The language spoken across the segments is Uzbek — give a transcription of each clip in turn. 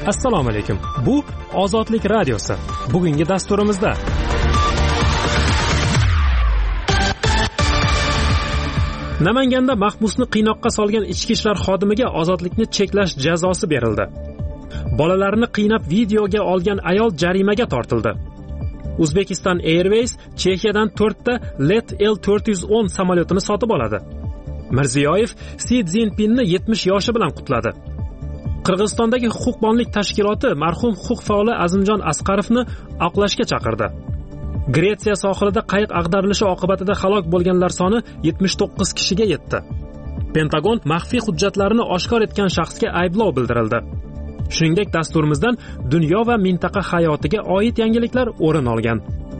Assalomu alaykum. Bu Ozodlik radiosi. Bugungi dasturimizda Namanganda mahbusni qiynoqqa solgan ichki ishlar xodimiga ozodlikni cheklash jazosi berildi. Bolalarni qiynab videoga olgan ayol jarimaga tortildi. Uzbekistan Airways Chexiyadan 4 ta Let L410 samolyotini sotib oladi. Mirziyoyev Si Szinpinni 70 yoshi bilan qutladi. Qirg'izistondagi huquqbonlik tashkiloti marhum huquq faoli Azimjon Asqarovni oqlashga chaqirdi. Gretsiya sohilida qayiq ag'darilishi oqibatida halok bo'lganlar soni 79 kishiga yetdi. Pentagon maxfiy hujjatlarini oshkor etgan shaxsga ayblov bildirildi. Shuningdek, dasturimizdan dunyo va mintaqa hayotiga oid yangiliklar o'rin olgan.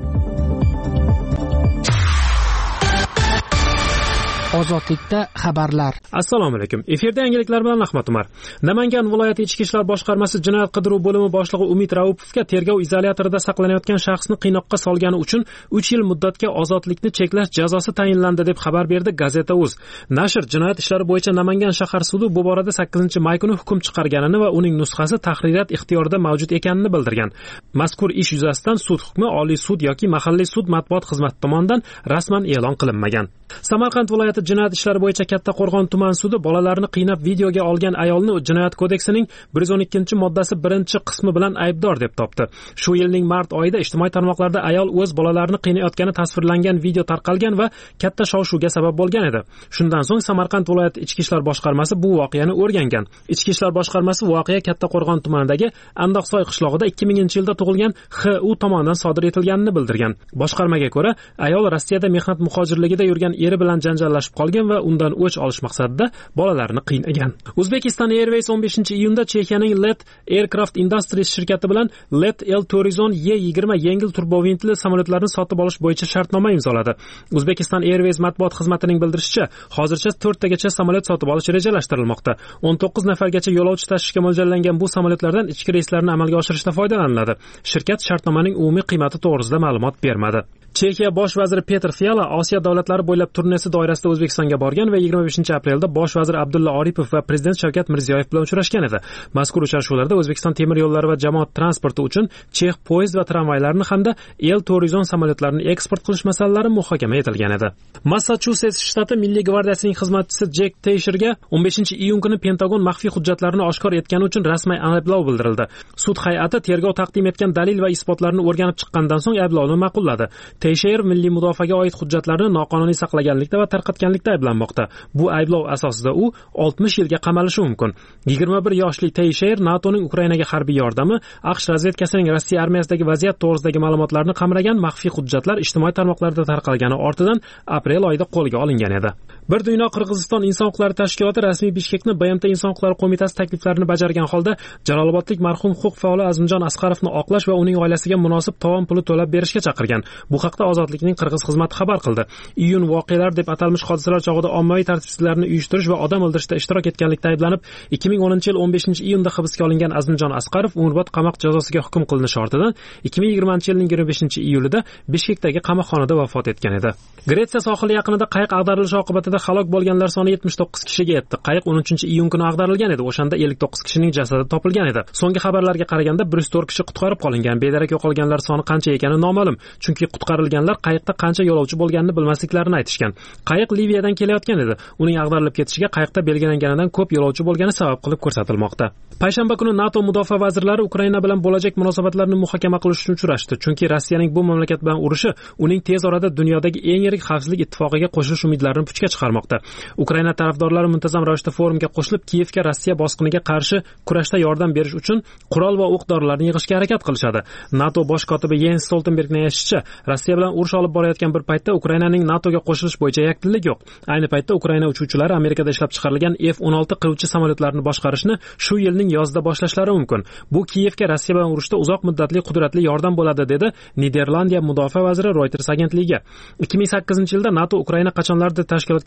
Ozodlikda xabarlar. Assalomu alaykum. Efirda yangiliklar bilan Ahmad Umar. Namangan viloyati ichki ishlar boshqarmasi jinoyat qidiruv bo'limi boshlig'i Umid Raupovga tergov izolyatorida saqlanayotgan shaxsni qiynoqqa solgani uchun 3 yil muddatga ozodlikni cheklash jazosi tayinlandi deb xabar berdi Gazeta.uz. Nashr jinoyat ishlari bo'yicha Namangan shahar sudi bu borada 8-may kuni hukm chiqarganini va uning nusxasi tahririyat ixtiyorida mavjud ekanini bildirgan. Mazkur ish yuzasidan sud hukmi Oliy sud yoki mahalliy sud matbuot xizmati tomonidan rasman e'lon qilinmagan. Samarqand viloyati jinoyat ishlari bo'yicha Kattaqo'rg'on tuman sudi bolalarni qiynab videoga olgan ayolni Jinoyat kodeksining 112-moddasi 1-qismi bilan aybdor deb topdi. Shu yilning mart oyida ijtimoiy tarmoqlarda ayol o'z bolalarini qiynayotgani tasvirlangan video tarqalgan va katta shov-shuvga sabab bo'lgan edi. Shundan so'ng Samarqand viloyati ichki ishlar boshqarmasi bu voqeani o'rgangan. Ichki ishlar boshqarmasi voqea Kattaqo'rg'on tumanidagi Andoqsoy qishlog'ida 2000-yilda tug'ilgan H.U tomonidan sodir etilganini bildirgan. Boshqarmaga ko'ra, ayol Rossiyada mehnat muhojirligida yurgan eri bilan janjallashib qolgan va undan o'ch olish maqsadida bolalarni qiynagan. Uzbekistan Airways 15-iyunda Chexiyaning Let Aircraft Industries shirkati bilan Let L410 Y20 yengil turbovintli samolyotlarni sotib olish bo'yicha shartnoma imzoladi. Uzbekistan Airways matbuot xizmatining bildirishicha, hozircha 4 tagacha samolyot sotib olish rejalashtirilmoqda. 19 nafargacha yo'lovchi tashishga mo'ljallangan bu samolyotlardan ichki reyslarni amalga oshirishda foydalaniladi. Shirkat shartnomaning umumiy qiymati to'g'risida ma'lumot bermadi. Chexiya bosh vaziri Petr Fiala Osiyo davlatlari bo'ylab turnesi doirasida O'zbekistonga borgan va 25-aprelda bosh vazir Abdulla Oripov va prezident Shavkat Mirziyoyev bilan uchrashgan edi. Mazkur uchrashuvlarda O'zbekiston temir yo'llari va jamoat transporti uchun chex poyezd va tramvaylarini hamda L410 samolyotlarini eksport qilish masalalari muhokama etilgan edi. Massachusets shtati Milliy gvardiyasining xizmatchisi Jek Teysherga 15-iyun kuni Pentagon maxfiy hujjatlarini oshkor etgani uchun rasmiy ayblov bildirildi. Sud hay'ati tergov taqdim etgan dalil va isbotlarni o'rganib chiqqandan so'ng ayblovni ma'qulladi. Teysher milliy mudofaaga oid hujjatlarni noqonuniy saqlaganlikda va tarqatganlikda ayblanmoqda. Bu ayblov asosida u 60 yilga qamalishi mumkin. 21 yoshli Teysher NATOning Ukrainaga harbiy yordami, AQSh razvedkasining Rossiya armiyasidagi vaziyat to'g'risidagi ma'lumotlarni qamragan maxfiy hujjatlar ijtimoiy tarmoqlarda tarqalgani ortidan aprel oyida qo'lga olingan edi. Bir dunyo Qirg'iziston inson huquqlari tashkiloti rasmiy Bishkekni BMT inson huquqlari qo'mitasi takliflarini bajargan holda Jalolobodlik marhum huquq faoli Azimjon Asqarovni oqlash va uning oilasiga munosib tovon puli to'lab berishga chaqirgan. Bu haqda Ozodlikning Qirg'iz xizmati xabar qildi. Iyun voqealar deb atalmish hodisalar chog'ida ommaviy tartibsizliklarni uyushtirish va odam o'ldirishda ishtirok etganlikda ayblanib, 2010-yil 15-iyunda hibsga olingan Azimjon Asqarov umrbod qamoq jazosiga hukm qilinishi ortidan 2020-yilning 25-iyulida Bishkekdagi qamoqxonada vafot etgan edi. Gretsiya sohili yaqinida qayiq ag'darilishi oqibatida halok bo'lganlar soni 79 kishiga yetdi. Qayiq 13-iyun kuni ag'darilgan edi. O'shanda 59 kishining jasadi topilgan edi. So'nggi xabarlarga qaraganda 104 kishi qutqarib qolingan. Bedarak yo'qolganlar soni qancha ekani noma'lum, chunki qutqarilganlar qayiqda qancha yo'lovchi bo'lganini bilmasliklarini aytishgan. Qayiq Liviyadan kelayotgan edi. Uning ag'darilib ketishiga qayiqda belgilanganidan ko'p yo'lovchi bo'lgani sabab qilib ko'rsatilmoqda. Payshanba kuni NATO mudofaa vazirlari Ukraina bilan bo'lajak munosabatlarni muhokama qilish uchun uchrashdi, chunki Rossiyaning bu mamlakat bilan urushi uning tez orada dunyodagi eng yirik xavfsizlik ittifoqiga qo'shilish umidlarini puchga chiqarmoqda. Ukraina tarafdorlari muntazam ravishda forumga qo'shilib, Kiyevga Rossiya bosqiniga qarshi kurashda yordam berish uchun qurol va o'q-dorilarni yig'ishga harakat qilishadi. NATO bosh kotibi Jens Stoltenbergning aytishicha, Rossiya bilan urush olib borayotgan bir paytda Ukrainaning NATOga qo'shilish bo'yicha yakdillik yo'q. Ayni paytda Ukraina uchuvchilari Amerikada ishlab chiqarilgan F-16 qiruvchi samolyotlarini boshqarishni shu yilning yozida boshlashlari mumkin. Bu Kiyevga Rossiya bilan urushda uzoq muddatli qudratli yordam bo'ladi, dedi Niderlandiya mudofaa vaziri Reuters agentligiga. 2008-yilda NATO Ukraina qachonlardir tashkilotga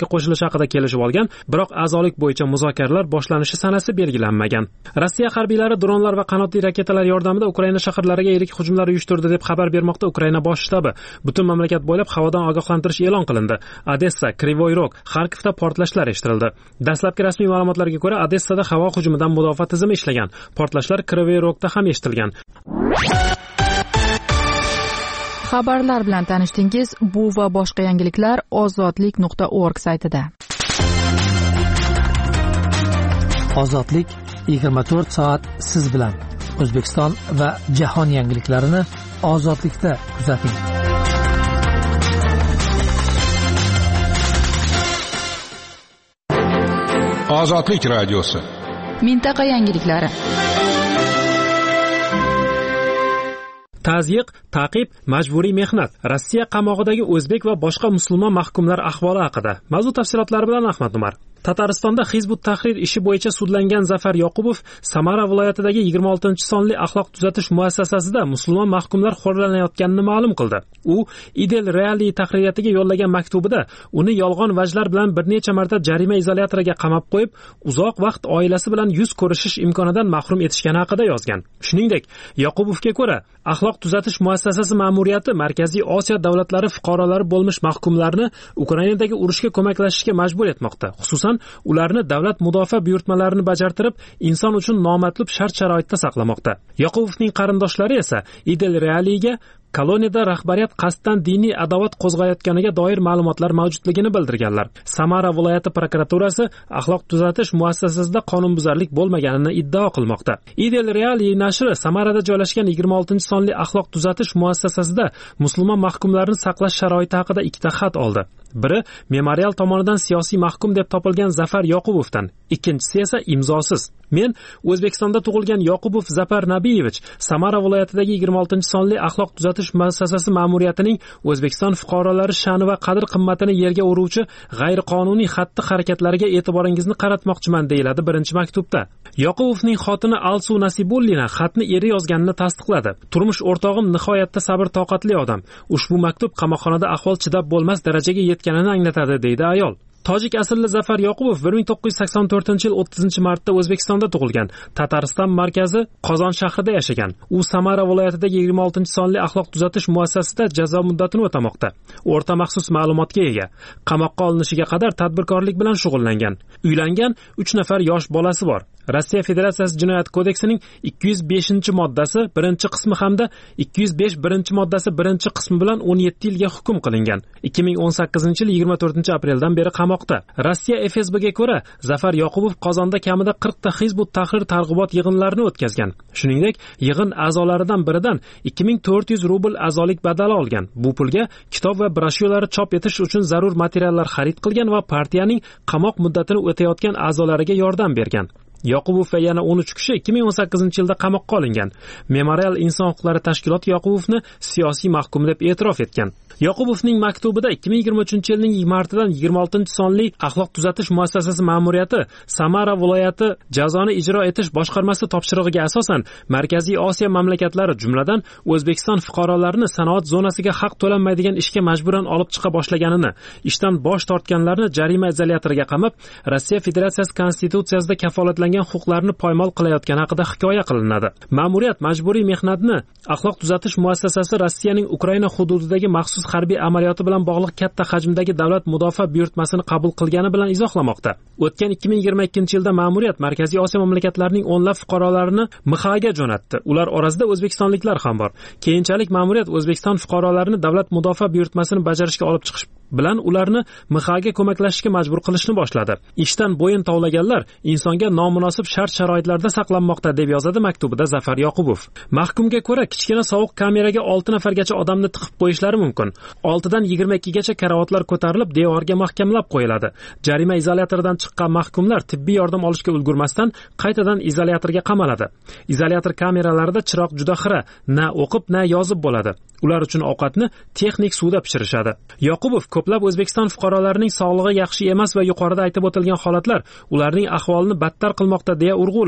ittifoqqa qo'shilish haqida kelishib olgan, biroq a'zolik bo'yicha muzokaralar boshlanishi sanasi belgilanmagan. Rossiya harbiylari dronlar va qanotli raketalar yordamida Ukraina shaharlariga yirik hujumlar uyushtirdi deb xabar bermoqda Ukraina bosh shtabi. Butun mamlakat bo'ylab havodan ogohlantirish e'lon qilindi. Odessa, Krivoy Rog, Xarkovda portlashlar eshitildi. Dastlabki rasmiy ma'lumotlarga ko'ra, Odessada havo hujumidan mudofaa tizimi ishlagan. Portlashlar Krivoy Rogda ham eshitilgan. Xabarlar bilan tanishdingiz. Bu va boshqa yangiliklar ozodlik.org saytida. Ozodlik 24 soat siz bilan. O'zbekiston va jahon yangiliklarini ozodlikda kuzating. Ozodlik radiosi. Mintaqa yangiliklari. Tazyiq, ta'qib, majburiy mehnat. Rossiya qamog'idagi o'zbek va boshqa musulmon mahkumlar ahvoli haqida. Mavzu tafsilotlari bilan Ahmad Umar. Tataristonda Hizbut Tahrir ishi bo'yicha sudlangan Zafar Yoqubov Samara viloyatidagi 26-sonli axloq tuzatish muassasasida musulmon mahkumlar xo'rlanayotganini ma'lum qildi. U Idel Reali tahririyatiga yo'llagan maktubida uni yolg'on vajlar bilan bir necha marta jarima izolyatoriga qamab qo'yib, uzoq vaqt oilasi bilan yuz ko'rishish imkonidan mahrum etishgani haqida yozgan. Shuningdek, Yoqubovga ko'ra, axloq tuzatish muassasasi ma'muriyati Markaziy Osiyo davlatlari fuqarolari bo'lmish mahkumlarni Ukrainadagi urushga ko'maklashishga majbur etmoqda. Xususan, ularni davlat mudofaa buyurtmalarini bajartirib, inson uchun nomatlub shart-sharoitda saqlamoqda. Yoqubovning qarindoshlari esa Idel Realiga koloniyada rahbariyat qasddan diniy adovat qo'zg'ayotganiga doir ma'lumotlar mavjudligini bildirganlar. Samara viloyati prokuraturasi axloq tuzatish muassasasida qonunbuzarlik bo'lmaganini iddao qilmoqda. Idel Reali nashri Samarada joylashgan 26-sonli axloq tuzatish muassasasida musulmon mahkumlarni saqlash sharoiti haqida ikkita xat oldi. Biri memorial tomonidan siyosiy mahkum deb topilgan Zafar Yoqubovdan, ikkinchisi esa imzosiz. Men O'zbekistonda tug'ilgan Yoqubov Zapar Nabiyevich Samara viloyatidagi 26-sonli axloq tuzatish muassasasi ma'muriyatining O'zbekiston fuqarolari sha'ni va qadr-qimmatini yerga uruvchi g'ayriqonuniy xatti-harakatlariga e'tiboringizni qaratmoqchiman, deyiladi birinchi maktubda. Yoqubovning xotini Alsu Nasibullina xatni eri yozganini tasdiqladi. Turmush o'rtog'im nihoyatda sabr-toqatli odam. Ushbu maktub qamoqxonada ahvol chidab bo'lmas darajaga yetganini anglatadi, deydi ayol. Tojik asilli Zafar Yoqubov 1984-yil 30-martda O'zbekistonda tug'ilgan. Tatariston markazi Qozon shahrida yashagan. U Samara viloyatidagi 26-sonli axloq tuzatish muassasasida jazo muddatini o'tamoqda. O'rta maxsus ma'lumotga ega. Qamoqqa olinishiga qadar tadbirkorlik bilan shug'ullangan. Uylangan, 3 nafar yosh bolasi bor. Rossiya Federatsiyasi Jinoyat kodeksining 205-moddasi 1-qismi hamda 205-moddasi 1-qismi bilan 17 yilga hukm qilingan. 2018-yil 24-apreldan beri qamoqda. Rossiya FSBga ko'ra, Zafar Yoqubov Qozonda kamida 40 ta Hizbut Tahrir targ'ibot yig'inlarini o'tkazgan. Shuningdek, yig'in a'zolaridan biridan 2400 rubl a'zolik badali olgan. Bu pulga kitob va broshyurlar chop etish uchun zarur materiallar xarid qilgan va partiyaning qamoq muddatini o'tayotgan a'zolariga yordam bergan. Yoqubov va yana 13 kishi 2018-yilda qamoqqa olingan. Memorial inson huquqlari tashkiloti Yoqubovni siyosiy mahkum deb e'tirof etgan. Yoqubovning maktubida 2023-yilning martidan 26-sonli axloq tuzatish muassasasi ma'muriyati Samara viloyati jazoni ijro etish boshqarmasi topshirig'iga asosan Markaziy Osiyo mamlakatlari, jumladan O'zbekiston fuqarolarini sanoat zonasiga haq to'lanmaydigan ishga majburan olib chiqa boshlaganini, ishdan bosh tortganlarni jarima izolyatoriga qamab, Rossiya Federatsiyasi konstitutsiyasida kafolatlangan huquqlarni poymol qilayotgani haqida hikoya qilinadi. Ma'muriyat majburiy mehnatni axloq tuzatish muassasasi Rossiyaning Ukraina hududidagi maxsus harbiy amaliyoti bilan bog'liq katta hajmdagi davlat mudofaa buyurtmasini qabul qilgani bilan izohlamoqda. O'tgan 2022-yilda ma'muriyat Markaziy Osiyo mamlakatlarining o'nlab fuqarolarini MXAga jo'natdi. Ular orasida o'zbekistonliklar ham bor. Keyinchalik ma'muriyat O'zbekiston fuqarolarini davlat mudofaa buyurtmasini bajarishga olib chiqish bilan ularni MXAga ko'maklashishga majbur qilishni boshladi. Ishdan bo'yin tovlaganlar insonga nomunosib shart-sharoitlarda saqlanmoqda, deb yozadi maktubida Zafar Yoqubov. Mahkumga ko'ra, kichkina sovuq kameraga 6 nafargacha odamni tiqib qo'yishlari mumkin. 6 dan 22 gacha karavotlar ko'tarilib, devorga mahkamlab qo'yiladi. Jarima izolyatoridan chiqqan mahkumlar tibbiy yordam olishga ulgurmasdan qaytadan izolyatorga qamaladi. Izolyator kameralarida chiroq juda xira, na o'qib, na yozib bo'ladi. Ular uchun ovqatni texnik suvda pishirishadi. Yoqubov ko'plab O'zbekiston fuqarolarining sog'lig'i yaxshi emas va yuqorida aytib o'tilgan holatlar ularning ahvolini battar qilmoqda, deya urg'ulagan.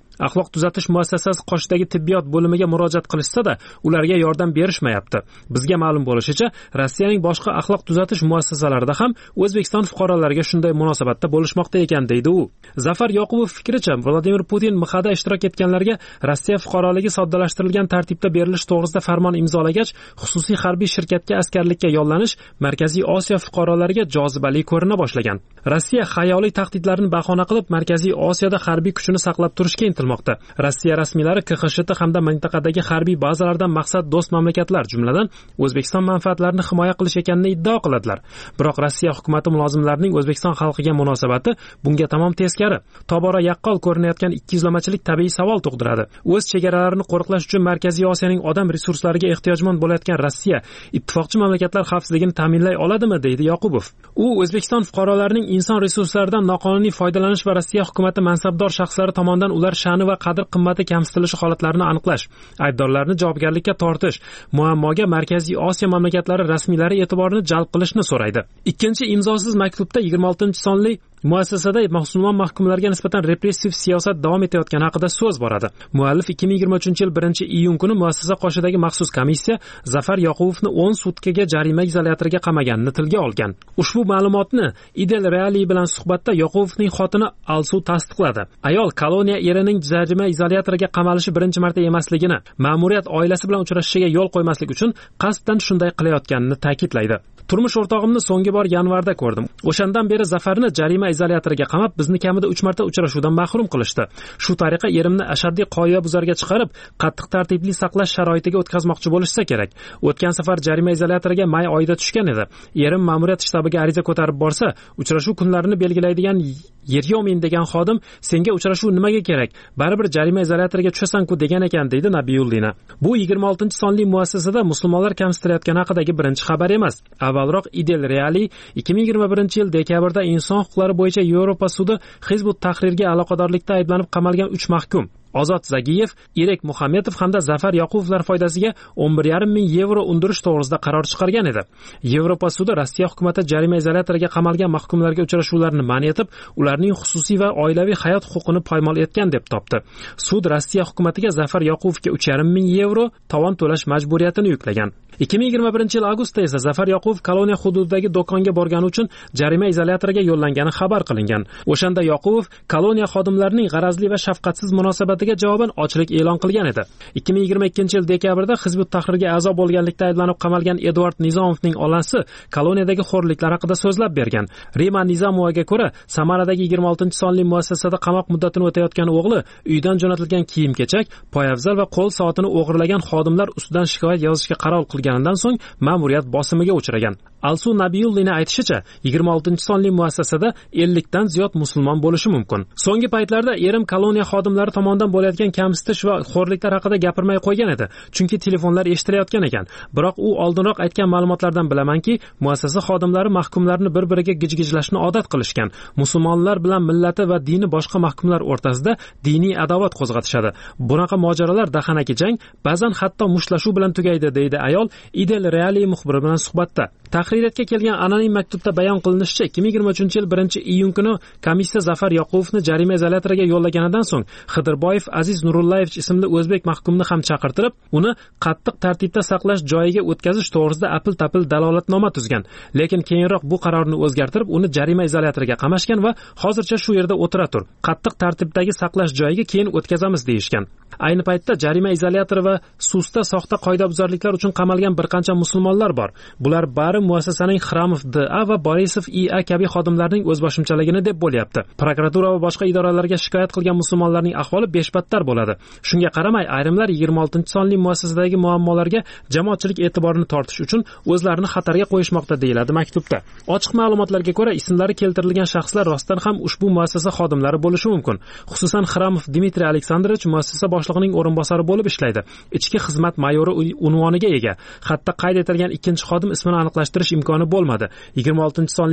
Axloq tuzatish muassasasi qoshidagi tibbiyot bo'limiga murojaat qilishsa-da, ularga yordam berishmayapti. Bizga ma'lum bo'lishicha, Rossiyaning boshqa axloq tuzatish muassasalarida ham O'zbekiston fuqarolariga shunday munosabatda bo'lishmoqda ekan, deydi u. Zafar Yoqubov fikricha, Vladimir Putin MXda ishtirok etganlarga Rossiya fuqaroligi soddalashtirilgan tartibda berilish to'g'risida farmon imzolagach, xususiy harbiy shirkatga askarlikka yollanish Markaziy Osiyo fuqarolariga jozibali ko'rina boshlagan. Rossiya xayoliy tahdidlarni bahona qilib Markaziy Osiyoda harbiy kuchini saqlab turishga intilmoqda. Rossiya rasmiylari KXSHT hamda mintaqadagi harbiy bazalardan maqsad do'st mamlakatlar, jumladan O'zbekiston manfaatlarini himoya qilish ekanini iddao qiladilar. Biroq Rossiya hukumatı mulozimlarining O'zbekiston xalqiga munosabati bunga tamom teskari. Tobora yaqqol ko'rinayotgan ikkiyuzlamachilik tabiiy savol tug'diradi. O'z chegaralarini qo'riqlash uchun Markaziy Osiyoning odam resurslariga ehtiyojmand bo'layotgan Rossiya ittifoqchi mamlakatlar xavfsizligini ta'minlay oladimi, deydi Yoqubov. U O'zbekiston fuqarolarining inson resurslaridan noqonuniy foydalanish va Rossiya hukumatı mansabdor shaxslari tomonidan ular sha'ni va qadr-qimmati kamsitilishi holatlarini aniqlash, aybdorlarni javobgarlikka tortish, muammoga Markaziy Osiyo mamlakatlari rasmiylari e'tiborini jalb qilishni so'raydi. Ikkinchi imzosiz maktubda 26-sonli muassasada musulmon mahkumlarga nisbatan repressiv siyosat davom etayotgani haqida so'z boradi. Muallif 2023-yil 1-iyun kuni muassasa qoshidagi maxsus komissiya Zafar Yoqubovni 10 sutkaga jarima izolyatoriga qamaganini tilga olgan. Ushbu ma'lumotni Idel Reali bilan suhbatda Yoqubovning xotini Alsu tasdiqladi. Ayol koloniya erining jarima izolyatoriga qamalishi birinchi marta emasligini, ma'muriyat oilasi bilan uchrashishiga yo'l qo'ymaslik uchun qasddan shunday qilayotganini ta'kidlaydi. Turmush o'rtog'imni so'nggi bor yanvarda ko'rdim. O'shandan beri Zafarni jarima izolyatoriga qamab, bizni kamida 3 marta uchrashuvdan mahrum qilishdi. Shu tariqa erimni ashaddiy qoidabuzarga chiqarib, qattiq tartibli saqlash sharoitiga o'tkazmoqchi bo'lishsa kerak. O'tgan safar jarima izolyatoriga may oyida tushgan edi. Erim ma'muriyat shtabiga ariza ko'tarib borsa, uchrashuv kunlarini belgilaydigan Yeryomin degan xodim senga uchrashuv nimaga kerak? Baribir jarima izolyatoriga tushasan-ku degan ekan, deydi Nabiyullina. Bu 26-sonli muassasada musulmonlar kamsitilayotgani haqidagi birinchi xabar emas. Avvalroq Idel Reali 2021-yil dekabrda inson huquqlari bo'yicha Yevropa sudi Hizbut Tahrirga aloqadorlikda ayblanib qamalgan 3 mahkum Ozod Zagiyev, Irek Muhamedov hamda Zafar Yoqubovlar foydasiga 11,5 ming yevro undirish to'g'risida qaror chiqargan edi. Yevropa sudi Rossiya hukumati jarima izolyatoriga qamalgan mahkumlarga uchrashuvlarni man etib, ularning xususiy va oilaviy hayot huquqini poymol etgan deb topdi. Sud Rossiya hukumatiga Zafar Yoqubovga 3,5 ming yevro tovon to'lash majburiyatini yuklagan. 2021-yil avgustda esa Zafar Yoqubov koloniya hududidagi do'konga borgani uchun jarima izolyatoriga yo'llangani xabar qilingan. O'shanda Yoqubov koloniya xodimlarining g'arazli va shafqatsiz munosabatiga javoban ochlik e'lon qilgan edi. 2022-yil dekabrda Hizbut Tahrirga a'zo bo'lganlikda ayblanib qamalgan Eduard Nizomovning onasi koloniyadagi xo'rliklar haqida so'zlab bergan. Rima Nizomovaga ko'ra, Samaradagi 26-sonli muassasada qamoq muddatini o'tayotgan o'g'li uydan jo'natilgan kiyim-kechak, poyafzal va qo'l soatini o'g'irlagan xodimlar ustidan shikoyat yozishga qaror qilganidan so'ng ma'muriyat bosimiga uchragan. Alsu Nabiyullina aytishicha, 26-sonli muassasada 50 dan ziyod musulmon bo'lishi mumkin. So'nggi paytlarda erim koloniya xodimlari tomonidan bo'layotgan kamsitish va xo'rliklar haqida gapirmay qo'ygan edi, chunki telefonlar eshitilayotgan ekan. Biroq u oldinroq aytgan ma'lumotlardan bilamanki, muassasa xodimlari mahkumlarni bir-biriga gijgijlashni odat qilishgan. Musulmonlar bilan millati va dini boshqa mahkumlar o'rtasida diniy adovat qo'zg'atishadi. Bunaqa mojarolar dahanaki jang, ba'zan hatto mushtlashuv bilan tugaydi, deydi ayol Idel Reali muxbiri bilan suhbatda. Tahririyatga kelgan anonim maktubda bayon qilinishicha, 2023-yil 1-iyun kuni komissiya Zafar Yoqubovni jarima izolyatoriga yo'llaganidan so'ng Xidirboyev Aziz Nurullayevich ismli o'zbek mahkumni ham chaqirtirib, uni qattiq tartibda saqlash joyiga o'tkazish to'g'risida apil-tapil dalolatnoma tuzgan. Lekin keyinroq bu qarorni o'zgartirib, uni jarima izolyatoriga qamashgan va hozircha shu yerda o'tira tur. Qattiq tartibdagi saqlash joyiga keyin o'tkazamiz deyishgan. Ayni paytda jarima izolyatori va susda soxta qoidabuzarliklar uchun qamalgan bir qancha musulmonlar bor. Bular bari muassasaning Xramov D.A. va Borisov I.A. kabi xodimlarning o'zboshimchaligini deb bo'lyapti. Prokuratura va boshqa idoralarga shikoyat qilgan musulmonlarning ahvoli beshbattar bo'ladi. Shunga qaramay, ayrimlar 26-sonli muassasadagi muammolarga jamoatchilik e'tiborini tortish uchun o'zlarini xatarga qo'yishmoqda, deyiladi maktubda. Ochiq ma'lumotlarga ko'ra, ismlari keltirilgan shaxslar rostdan ham ushbu muassasa xodimlari bo'lishi mumkin. Xususan Xramov Dmitriy Aleksandrovich muassasa boshlig'ining o'rinbosari bo'lib ishlaydi. Ichki xizmat mayori unvoniga ega. Xatda qayd etilgan ikkinchi xodim ismini aniqlashtirish imkoni bo'lmadi. 26-sonli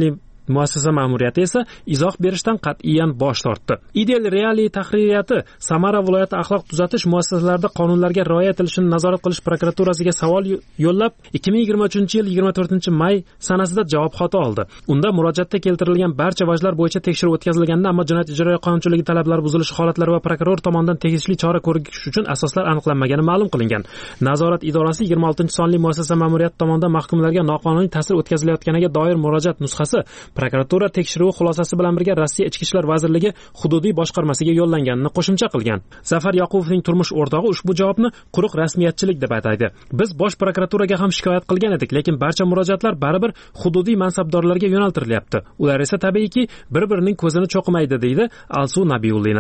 Muassasa ma'muriyati esa izoh berishdan qat'iyan bosh tortdi. Ideal Reali tahririyati Samara viloyati axloq tuzatish muassasalarida qonunlarga rioya etilishini nazorat qilish prokuraturasiga savol yo'llab 2023-yil 24-may sanasida javob xati oldi. Unda murojaatda keltirilgan barcha vajlar bo'yicha tekshiruv o'tkazilganda, ammo jinoyat ijroiya qonunchiligi talablari buzilishi holatlari va prokuror tomonidan tegishli chora ko'rish uchun asoslar aniqlanmagani ma'lum qilingan. Nazorat idorasi 26-sonli muassasa ma'muriyati tomonidan mahkumlarga noqonuniy ta'sir o'tkazilayotganiga doir murojaat nusxasi prokuratura tekshiruvi xulosasi bilan birga Rossiya Ichki ishlar vazirligi hududiy boshqarmasiga yo'llanganini qo'shimcha qilgan. Zafar Yoqubovning turmush o'rtog'i ushbu javobni quruq rasmiyatchilik deb ataydi. Biz bosh prokuraturaga ham shikoyat qilgan edik, lekin barcha murojaatlar baribir hududiy mansabdorlarga yo'naltirilyapti. Ular esa tabiiyki bir-birining ko'zini cho'qimaydi, deydi Alsu Nabiyullina.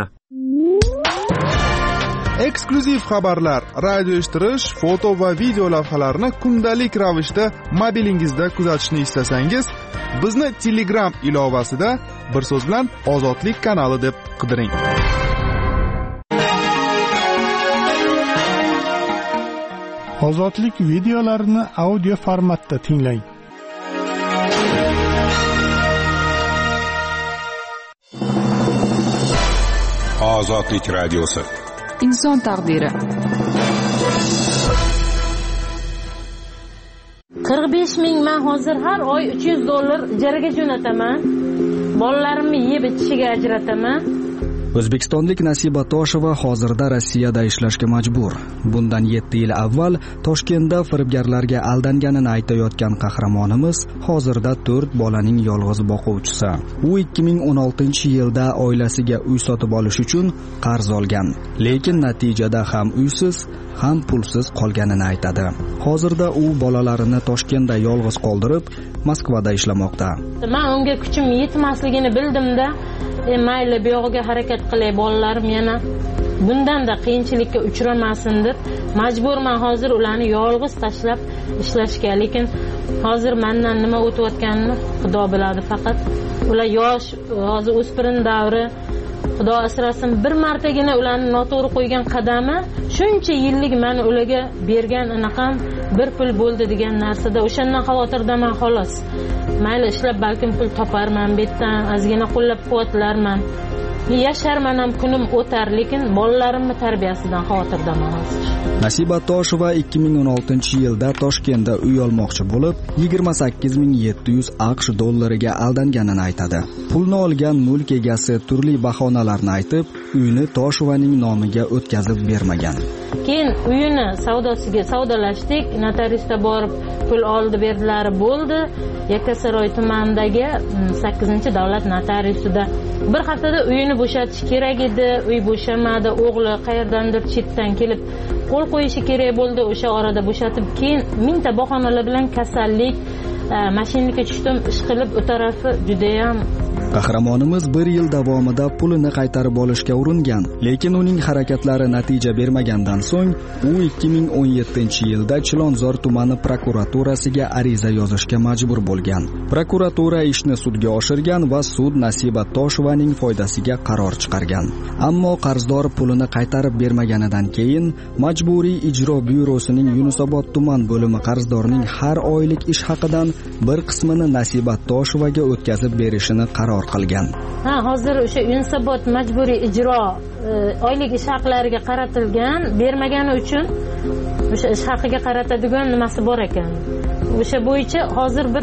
Eksklyuziv xabarlar, radio eshittirish, foto va video lavhalarni kundalik ravishda mobilingizda kuzatishni istasangiz, bizni Telegram ilovasida bir so'z bilan Ozodlik kanali deb qidiring. Ozodlik videolarini audio formatda tinglang. Ozodlik radiosi. Inson taqdiri. 45 ming men hozir har oy $300 ijaraga jo'nataman. Bolalarimni yeb ichishga ajrataman. O'zbekistonlik Nasiba Tosheva hozirda Rossiyada ishlashga majbur. Bundan 7 yil avval Toshkentda firibgarlarga aldanganini aytayotgan qahramonimiz hozirda 4 bolaning yolg'iz boquvchisi. U 2016-yilda oilasiga uy sotib olish uchun qarz olgan, lekin natijada ham uysiz, ham pulsiz qolganini aytadi. Hozirda u bolalarini Toshkentda yolg'iz qoldirib, Moskvada ishlamoqda. Men unga kuchim yetmasligini bildimda, mayli bu yo'g'iga harakat qilay, bolalarim yana bundan-da qiyinchilikka uchramasin deb majburman hozir ularni yolg'iz tashlab ishlashga. Lekin hozir mendan nima o'tayotganini Xudo biladi faqat. Ular yosh, hozir o'spirin davri. Xudo asrasin, bir martagina ularni noto'g'ri qo'ygan qadami shuncha yillik meni ularga bergan anaqam bir pul bo'ldi degan narsada o'shandan xavotirdaman xolos. Mayli ishlab balkim pul toparman, bu yerdan ozgina qo'llab-quvvatlarman. Yasharman ham, kunim o'tar, lekin bolalarimni tarbiyasidan xavotirdaman hozir. Nasiba Tosheva 2016-yilda Toshkentda uy olmoqchi bo'lib, 28700 AQSh dollariga aldanganini aytadi. Pulni olgan mulk egasi turli bahonalarni aytib, uyni Toshevaning nomiga o'tkazib bermagan. Keyin uyini savdolashdik, notariusda borib pul oldi berdilar, bo'ldi. Yakkasaroy tumanidagi 8-davlat notariusida bir haftada uyini bo'shatish kerak edi. Uy bo'shamadi, o'g'li qayerdandir chetdan kelib qo'l qo'yishi kerak bo'ldi. O'sha orada bo'shatib, keyin mingta bahonalar bilan kasallik, mashinlikka tushdim, ish qilib, u tarafi juda ham. Qahramonimiz 1 yil davomida pulini qaytarib olishga uringan, lekin uning harakatlari natija bermagandan so'ng u 2017-yilda Chilonzor tumani prokuraturasiga ariza yozishga majbur bo'lgan. Prokuratura ishni sudga oshirgan va sud Nasiba Toshevaning foydasiga qaror chiqargan. Ammo qarzdor pulini qaytarib bermaganidan keyin Majburiy ijro byurosining Yunusobod tuman bo'limi qarzdorning har oylik ish haqidan bir qismini Nasiba Toshevaga o'tkazib berishini qaror qilgan. Hozir o'sha Yunusobod majburiy ijro oylik ish haqlariga qaratilgan, bermagani uchun o'sha ish haqiga qaratadigan nimasi bor ekan. O'sha bo'yicha hozir bir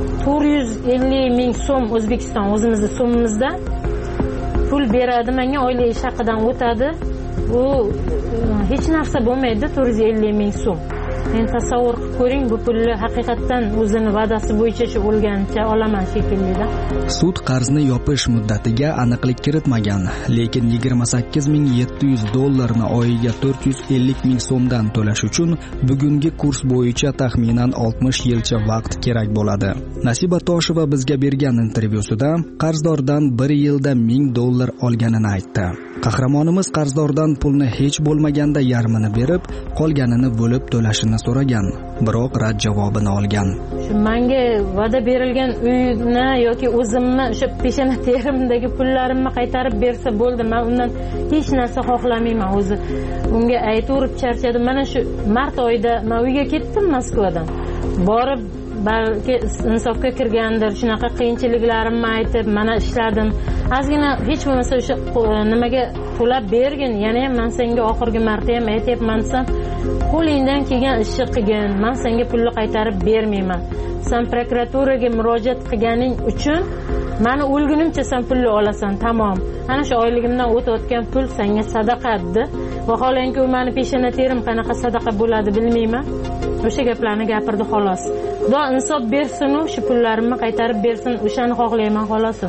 450 ming so'm O'zbekiston o'zimizning so'mimizda pul beradi, menga oylik ish haqidan o'tadi. Bu hech narsa bo'lmaydi, 450 ming so'm. Men tasavvur qilib ko'ring, bu pulni haqiqatan o'zini va'dasi bo'yicha shu o'lgancha olaman shekilli-da. Sud qarzni yopish muddatiga aniqlik kiritmagan, lekin 28700 dollarni oyiga 450 ming so'mdan to'lash uchun bugungi kurs bo'yicha taxminan 60 yilcha vaqt kerak bo'ladi. Nasiba Tosheva bizga bergan intervyusida qarzdordan 1 yilda $1000 olganini aytdi. Qahramonimiz qarzdordan pulni hech bo'lmaganda yarmini berib, qolganini bo'lib to'lashini so'ragan, biroq rad javobini olgan. Shu menga va'da berilgan uyni yoki o'zimni o'sha peshana terimdagi pullarimni qaytarib bersa bo'ldi. Men undan hech narsa xohlamayman o'zi. Unga aytib charchadim. Mana shu mart oyida men uyga ketdim Moskvadan. Borib balki insofga kirgandir, shunaqa qiyinchiliklarimni aytib mana ishladim, ozgina hech bo'lmasa o'sha nimaga to'lab bergin, yana ham men senga oxirgi marta ham aytyapman desam, qo'lingdan kelgan ishni qilgin, men senga pulni qaytarib bermayman, sen prokuraturaga murojaat qilganing uchun mani o'lgunimcha sen pulni olasan, tamom, ana shu oyligimdan o'tayotgan pul senga sadaqa dedi. Vaholanki u meni peshona terim qanaqa sadaqa bo'ladi bilmayman, o'sha gaplarni gapirdi xolos. Xudo insof bersin, shu pullarimni qaytarib bersin, o'shani xohlayman xolosim.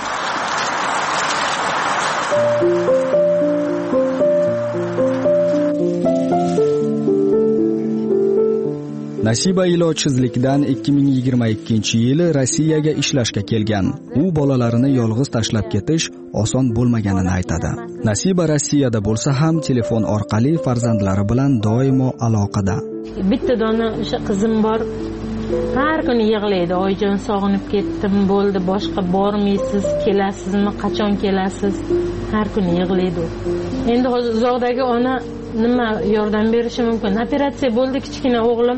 Nasiba ilojsizlikdan 2022-yili Rossiyaga ishlashga kelgan. U bolalarini yolg'iz tashlab ketish oson bo'lmaganini aytadi. Nasiba Rossiyada bo'lsa ham telefon orqali farzandlari bilan doimo aloqada. Bitta dona o'sha qizim bor. Har kuni yig'laydi, "Oyjon, sog'inib ketdim, bo'ldi, boshqa bormaysiz, kelasizmi, qachon kelasiz?" Har kuni yig'laydi. Endi hozir uzoqdagi ona nima yordam berishi mumkin? Operatsiya bo'ldi kichkina o'g'lim.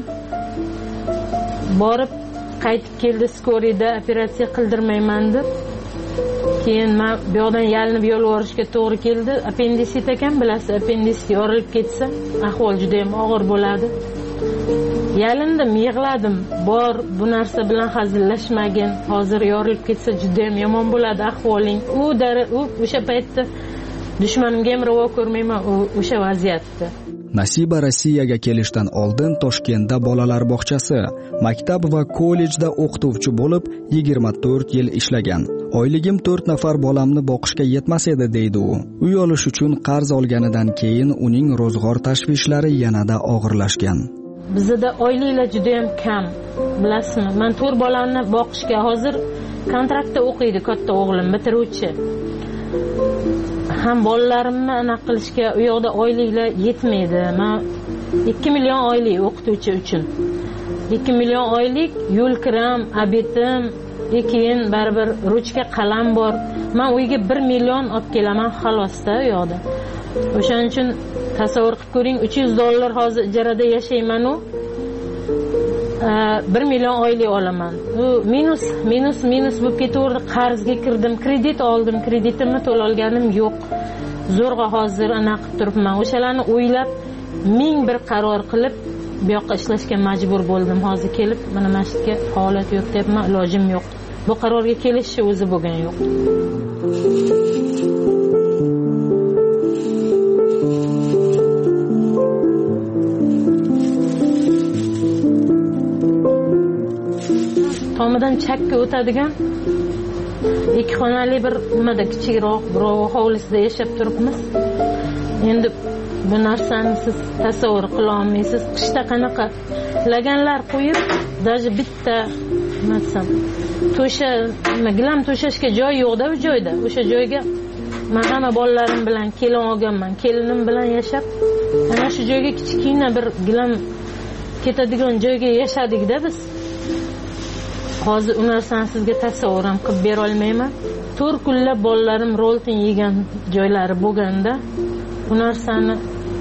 Borib qaytib keldi skorida, operatsiya qildirmayman deb. Keyin men bu yoqdan yalinib yo'lvorishga to'g'ri keldi. Appendisit ekan, bilasiz, appendisit yorilib ketsa, ahvol juda ham og'ir bo'ladi. Yalindim, yig'ladim. Bor, bu narsa bilan hazillashmagin. Hozir yorilib ketsa juda ham yomon bo'ladi ahvoling. U o'sha paytda dushmanimga ham ravo ko'rmayman o'sha vaziyatda. Nasiba Rossiyaga kelishdan oldin Toshkentda bolalar bog'chasi, maktab va kollejda o'qituvchi bo'lib 24 yil ishlagan. Oyligim 4 nafar bolamni boqishga yetmas edi deydi u. Uy olish uchun qarz olganidan keyin uning ro'zg'or tashvishlari yanada og'irlashgan. Bizda oyliklar juda ham kam, bilasizmi? Men 4 bolani boqishga hozir kontraktda o'qiydi katta o'g'lim, bitiruvchi. Ham bolalarimni aniq qilishga u yoqda oyliklar yetmaydi. Men 2 million oylik o'qituvchi uchun. 2 million oylik yo'l kiram, obetim, keyin baribir ruchka qalam bor. Men uyga 1 million olib kelaman xalosda u yoqda. O'shaning uchun tasavvur qilib ko'ring, $300 hozir ijarada yashayman u. 1 million oylik olaman. U minus bo'lib ketaverdi. Qarzga kirdim, kredit oldim, kreditimni to'la olganim yo'q. Zo'rg'a hozir anaqa qilib turibman. O'shalarni o'ylab, ming bir qaror qilib, bu yoqqa ishlashga majbur bo'ldim. Hozir kelib, mana masjidga faoliyat yurityapman, ilojim yo'q. Bu qarorga kelishni o'zi bo'lgan yo'q. Tomidan chakka o'tadigan 2 xonali bir nimada kichikroq bir hovlisida yashab turibmiz. Endi bu narsani siz tasavvur qila olmaysiz. Qishda qanaqa laganlar qo'yib, даже bitta nima desam, gilam to'shashga joy yo'qda u joyda. O'sha joyga men hamma bolalarim bilan kelin olganman. Kelinim bilan yashab, ana shu joyga kichkina bir gilam ketadigan joyga yashadik-da biz. Hozir u narsani sizga tasavvur ham qilib bera olmayman. 4 kunlab bolalarim roltin yegan joylari bo'lganda, bu narsani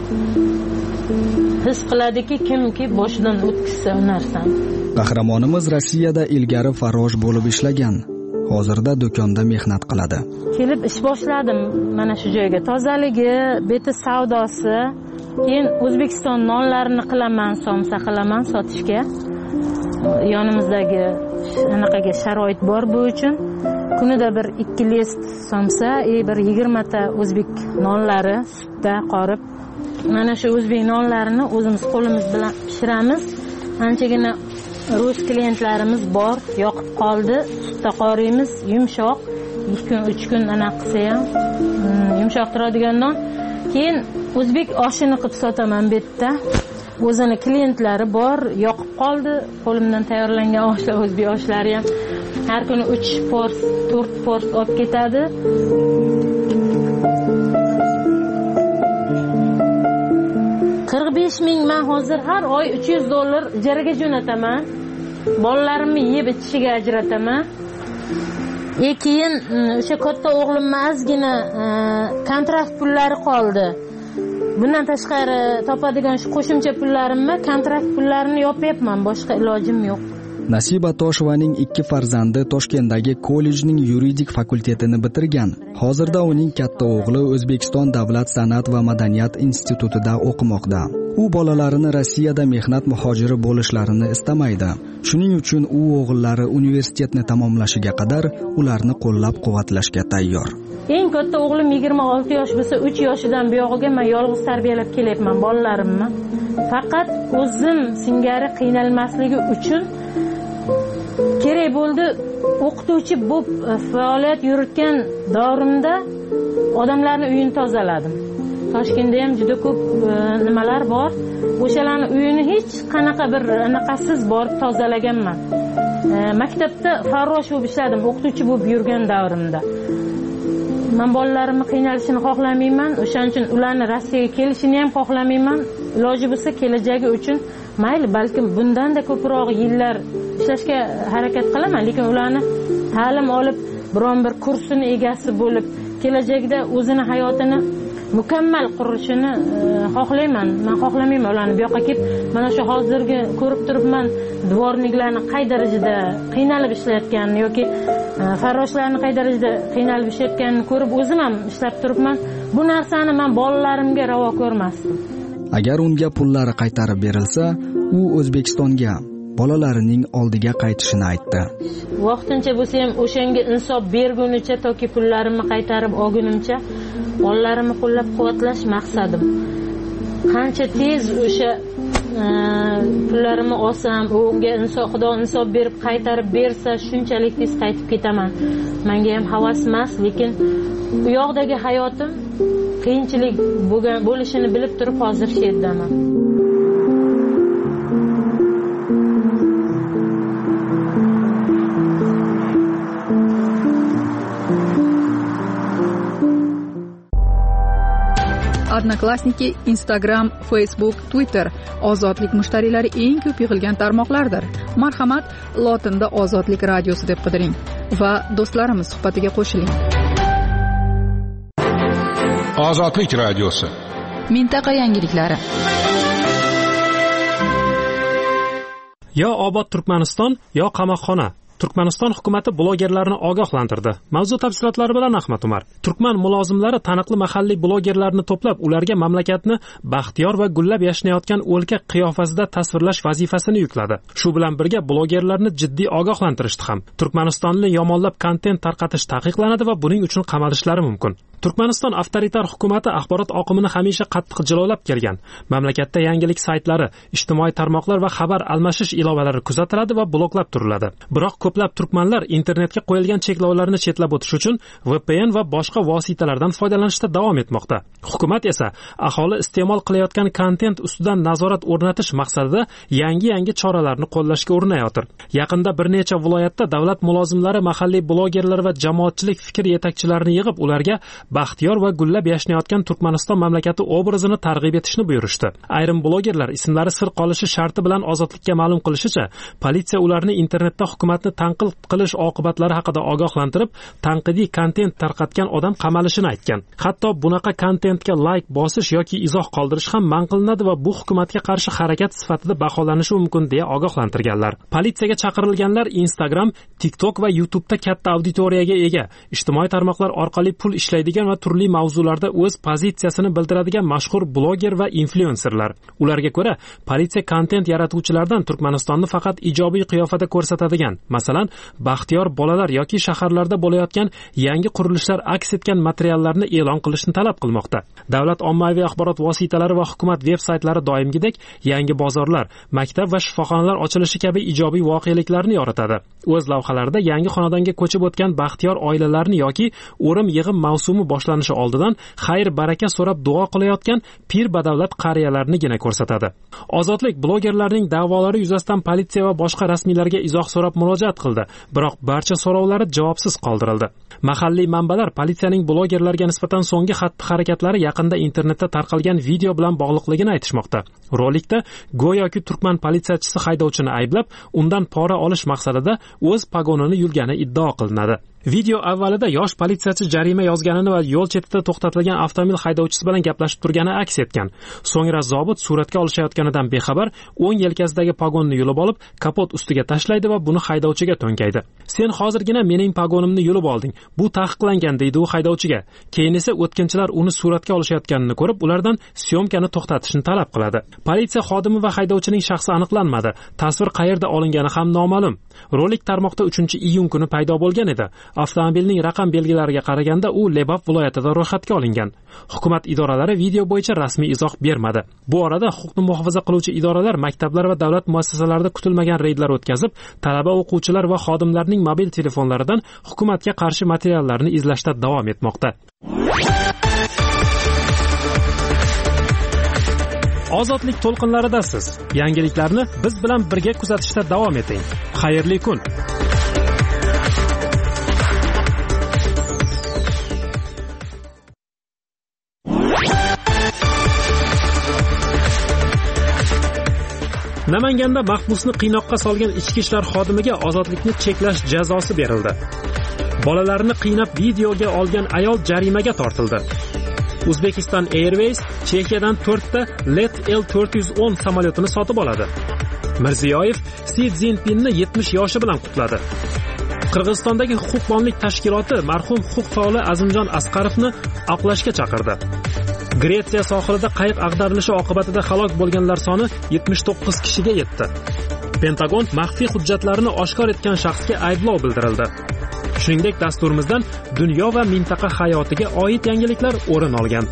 his qiladiki, kimki boshidan o'tkazsa u narsani. Qahramonimiz Rossiyada ilgari farrosh bo'lib ishlagan. Hozirda do'konda mehnat qiladi. Kelib ish boshladim mana shu joyga. Tozaligi, beti savdosi, keyin O'zbekiston nonlarini qilaman, somsa qilaman sotishga. Yonimizdagi anaqaga sharoit bor bu uchun. Kunida bir 2 list somsa, bir 20 ta o'zbek nonlari sutda qorib, mana shu o'zbek nonlarini o'zimiz qo'limiz bilan pishiramiz. Anchagina rus klientlarimiz bor, yoqib qoldi, sutda qoriymiz, yumshoq, 2 kun 3 kun anaqa qilsa ham yumshoq turadigan non. Keyin o'zbek oshini qilib sotaman bu yerda. O'zini klientlari bor, yoqib qoldi, qo'limdan tayyorlangan oshlar, o'zbek oshlari ham har kuni 3 pors, 4 pors olib ketadi. $45,000 men hozir har oy $300 ijaraga jo'nataman. Bolalarimni yeb ichishiga ajrataman. Keyin o'sha katta o'g'limning ozgina kontrakt pullari qoldi. Bundan tashqari topadigan shu qo'shimcha pullarimni, kontrakt pullarini yopyapman, boshqa ilojim yo'q. Nasiba Toshovaning 2 farzandi Toshkentdagi kollejning yuridik fakultetini bitirgan. Hozirda uning katta o'g'li O'zbekiston Davlat san'at va madaniyat institutida o'qimoqda. U bolalarini Rossiyada mehnat muhojiri bo'lishlarini istamaydi. Shuning uchun u o'g'illari universitetni tamomlashiga qadar ularni qo'llab-quvvatlashga tayyor. Eng katta o'g'lim 26 yosh bo'lsa, 3 yoshidan buyog'iga men yolg'iz tarbiyalab kelyapman bolalarimni. Faqat o'zim singari qiynalmasligi uchun kerak bo'ldi, o'qituvchi bo'lib faoliyat yuritgan davrimda odamlarning uyini tozaladim. Toshkentda ham juda ko'p nimalar bor. O'shalarning uyini hech qanaqa bir anaqasiz borib tozalaganman. Maktabda farrosh bo'lib ishladim, o'qituvchi bo'lib yurgan davrimda. Men bolalarimni qiynalishini xohlamayman. O'shaning uchun ularni Rossiyaga kelishini ham xohlamayman. Iloji bo'lsa kelajagi uchun mayli, balkim bundanda ko'proq yillar ishlashga harakat qilaman, lekin ularni ta'lim olib, biron bir kursini egasi bo'lib, kelajakda o'zini hayotini mukammal qurishini xohlayman. Men xohlamayman ularni bu yoqqa kelib, mana shu hozirgi ko'rib turibman, dvorniklarni qay darajada qiynalib ishlayotganini yoki farroshlarni qay darajada qiynalib ishlayotganini ko'rib o'zim ham ishlab turibman. Bu narsani men bolalarimga ravo ko'rmasdim. Agar unga pullari qaytarib berilsa, u O'zbekistonga bolalarining oldiga qaytishini aytdi. Vaqtincha bo'lsa ham o'shanga insof bergunicha toki pullarimni qaytarib olgunimcha bolalarimni qo'llab-quvvatlash maqsadim. Qancha tez o'sha pullarimni olsam, unga Xudo insof berib qaytarib bersa, shunchalik tez qaytib ketaman. Menga ham havas emas, lekin u yoqdagi hayotim qiyinchilik bo'lishini bilib turib hozir shu yerdaman. Odnoklassniki, Instagram, Facebook, Twitter ozodlik mushtariylari eng ko'p yig'ilgan tarmoqlardir. Marhamat, lotinda Ozodlik radiosi deb qidiring va do'stlarimiz suhbatiga qo'shiling. Ozodlik radiosi. Mintaqa yangiliklari. Yo obod Turkmaniston, yo qamoqxona. Turkmaniston hukumati blogerlarni ogohlantirdi. Mavzu tafsilotlari bilan Ahmad Umar. Turkman mulozimlari taniqli mahalliy blogerlarni to'plab, ularga mamlakatni baxtiyor va gullab yashnayotgan o'lka qiyofasida tasvirlash vazifasini yukladi. Shu bilan birga blogerlarni jiddiy ogohlantirishdi ham. Turkmanistonni yomonlab kontent tarqatish taqiqlanadi va buning uchun qamalishlari mumkin. Turkmaniston avtoritar hukumati axborot oqimini hamisha qattiq jilolab kelgan. Mamlakatda yangilik saytlari, ijtimoiy tarmoqlar va xabar almashish ilovalari kuzatiladi va bloklab turiladi. Biroq ko'plab turkmanlar internetga qo'yilgan cheklovlarni chetlab o'tish uchun VPN va boshqa vositalardan foydalanishda davom etmoqda. Hukumat esa aholi iste'mol qilayotgan kontent ustidan nazorat o'rnatish maqsadida yangi choralarni qo'llashga urinayotir. Yaqinda bir necha viloyatda davlat mulozimlari mahalliy blogerlar va jamoatchilik fikr yetakchilarini yig'ib, ularga baxtiyor va gullab yashnayotgan Turkmaniston mamlakati obrazini targ'ib etishni buyurishdi. Ayrim blogerlar ismlari sir qolishi sharti bilan ozodlikka ma'lum qilishicha, politsiya ularni internetda hukumatni tanqid qilish oqibatlari haqida ogohlantirib, tanqidiy kontent tarqatgan odam qamalishini aytgan. Hatto bunaqa kontentga like bosish yoki izoh qoldirish ham man qilinadi va bu hukumatga qarshi harakat sifatida baholanishi mumkin deya ogohlantirganlar. Politsiyaga chaqirilganlar Instagram, TikTok va YouTube'da katta auditoriyaga ega, ijtimoiy tarmoqlar orqali pul ishlaydigan va turli mavzularda o'z pozitsiyasini bildiradigan mashhur bloger va influenserlar. Ularga ko'ra, politsiya kontent yaratuvchilardan Turkmanistonni faqat ijobiy qiyofada ko'rsatadigan, masalan, baxtiyor bolalar yoki shaharlarda bo'layotgan yangi qurilishlar aks etgan materiallarni e'lon qilishni talab qilmoqda. Davlat ommaviy axborot vositalari va hukumat veb-saytlari doimgidek yangi bozorlar, maktab va shifoxonalar ochilishi kabi ijobiy voqeliklarni yoritadi. O'z lavhalarida yangi xonadonga ko'chib o'tgan baxtiyor oilalarni yoki o'rim-yig'im mavsumi boshlanishi oldidan xayr baraka so'rab duo qilayotgan pir badavlat qariyalarnigina ko'rsatadi. Ozodlik blogerlarning da'volari yuzasidan politsiya va boshqa rasmiylarga izoh so'rab murojaat qildi, biroq barcha so'rovlari javobsiz qoldirildi. Mahalliy manbalar politsiyaning blogerlarga nisbatan so'nggi xatti-harakatlari yaqinda internetda tarqalgan video bilan bog'liqligini aytishmoqda. Rolikda go'yoki turkman politsiyachisi haydovchini ayblab, undan pora olish maqsadida o'z pagonini yulgani iddao qilinadi. Video avvalida yosh politsiyachi jarima yozganini va yo'l chetida to'xtatilgan avtomobil haydovchisi bilan gaplashib turgani aks etgan. So'ngra zobit suratga olishayotganidan bexabar o'ng yelkasidagi pagonni yulib olib, kapot ustiga tashlaydi va buni haydovchiga to'nkaydi. "Sen hozirgina mening pagonimni yulib olding. Bu taqiqlangan", deydi u haydovchiga. Keyin esa o'tkinchilar uni suratga olishayotganini ko'rib, ulardan syomkani to'xtatishni talab qiladi. Politsiya xodimi va haydovchining shaxsi aniqlanmadi. Tasvir qayerda olingani ham noma'lum. Rolik tarmoqda 3-iyun kuni paydo bo'lgan edi. Avtomobilning raqam belgilariga qaraganda u Lebap viloyatida ro'yxatga olingan. Hukumat idoralari video bo'yicha rasmiy izoh bermadi. Bu orada huquqni muhofaza qiluvchi idoralar maktablar va davlat muassasalarida kutilmagan reydlar o'tkazib, talaba, o'quvchilar va xodimlarning mobil telefonlaridan hukumatga qarshi materiallarni izlashda davom etmoqda. Ozodlik to'lqinlaridasiz. Yangiliklarni biz bilan birga kuzatishda davom eting. Xayrli kun. Namanganda mahbusni qiynoqqa solgan ichki ishlar xodimiga ozodlikni cheklash jazosi berildi. Bolalarini qiynab videoga olgan ayol jarimaga tortildi. Uzbekistan Airways Chexiyadan 4 ta Let L410 samolyotini sotib oladi. Mirziyoyev Si Szinpinni 70 yoshi bilan qutladi. Qirg'izistondagi huquqbonlik tashkiloti marhum huquq faoli Azimjon Asqarovni oqlashga chaqirdi. Gretsiya sohilida qayiq ag'darilishi oqibatida halok bo'lganlar soni 79 kishiga yetdi. Pentagon maxfiy hujjatlarni oshkor etgan shaxsga ayblov bildirildi. Shuningdek, dasturimizdan dunyo va mintaqa hayotiga oid yangiliklar o'rin olgan.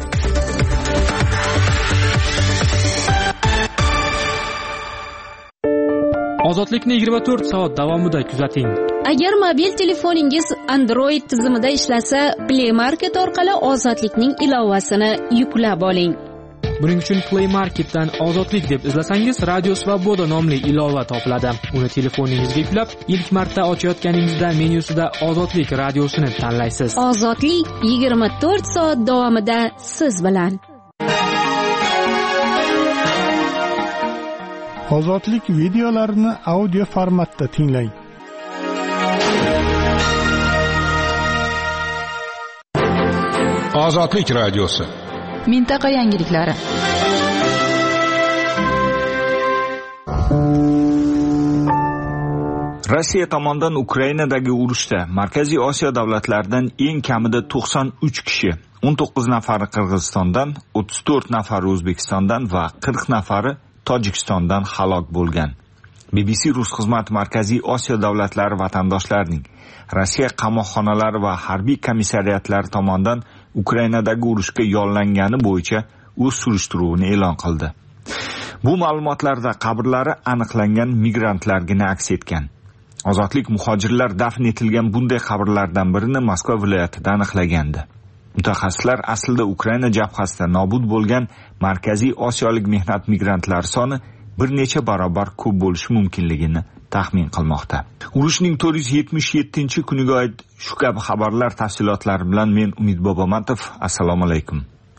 Ozodlikni 24 soat davomida kuzating. Agar mobil telefoningiz Android tizimida ishlasa, Play Market orqali Ozodlikning ilovasini yuklab oling. Buning uchun Play Marketdan Ozodlik deb izlasangiz, Radio Svoboda nomli ilova topiladi. Uni telefoningizga yuklab, ilk marta ochayotganingizda menyusida Ozodlik radiosini tanlaysiz. Ozodlik 24 soat davomida siz bilan. Ozodlik videolarini audio formatda tinglang. Ozodlik radiosi. Mintaqa yangiliklari. Rossiya tomonidan Ukrainadagi urushda Markaziy Osiyo davlatlaridan eng kamida 93 kishi, 19 nafari Qirg'izistondan, 34 nafari O'zbekistondan va 40 nafari Tojikistondan halok bo'lgan. BBC Rus xizmati Markaziy Osiyo davlatlari vatandoshlarining Rossiya qamoqxonalari va harbiy komissariyatlari tomonidan Ukrainadagi urushga yollangani bo'yicha o'z surishtiruvini e'lon qildi. Bu ma'lumotlarda qabrlari aniqlangan migrantlargina aks etgan. Ozodlik muhojirlar dafn etilgan bunday qabrlardan birini Moskva viloyatida aniqlagandi. Mutaxassislar aslida Ukraina jabhasida nobud bo'lgan Markaziy Osiyolik mehnat migrantlari soni bir necha barobar ko'p bo'lishi mumkinligini taxmin qilmoqda. Urushning 477-kuniga oid shu kabi xabarlar tafsilotlari bilan men Umid Bobomatov. Assalomu alaykum.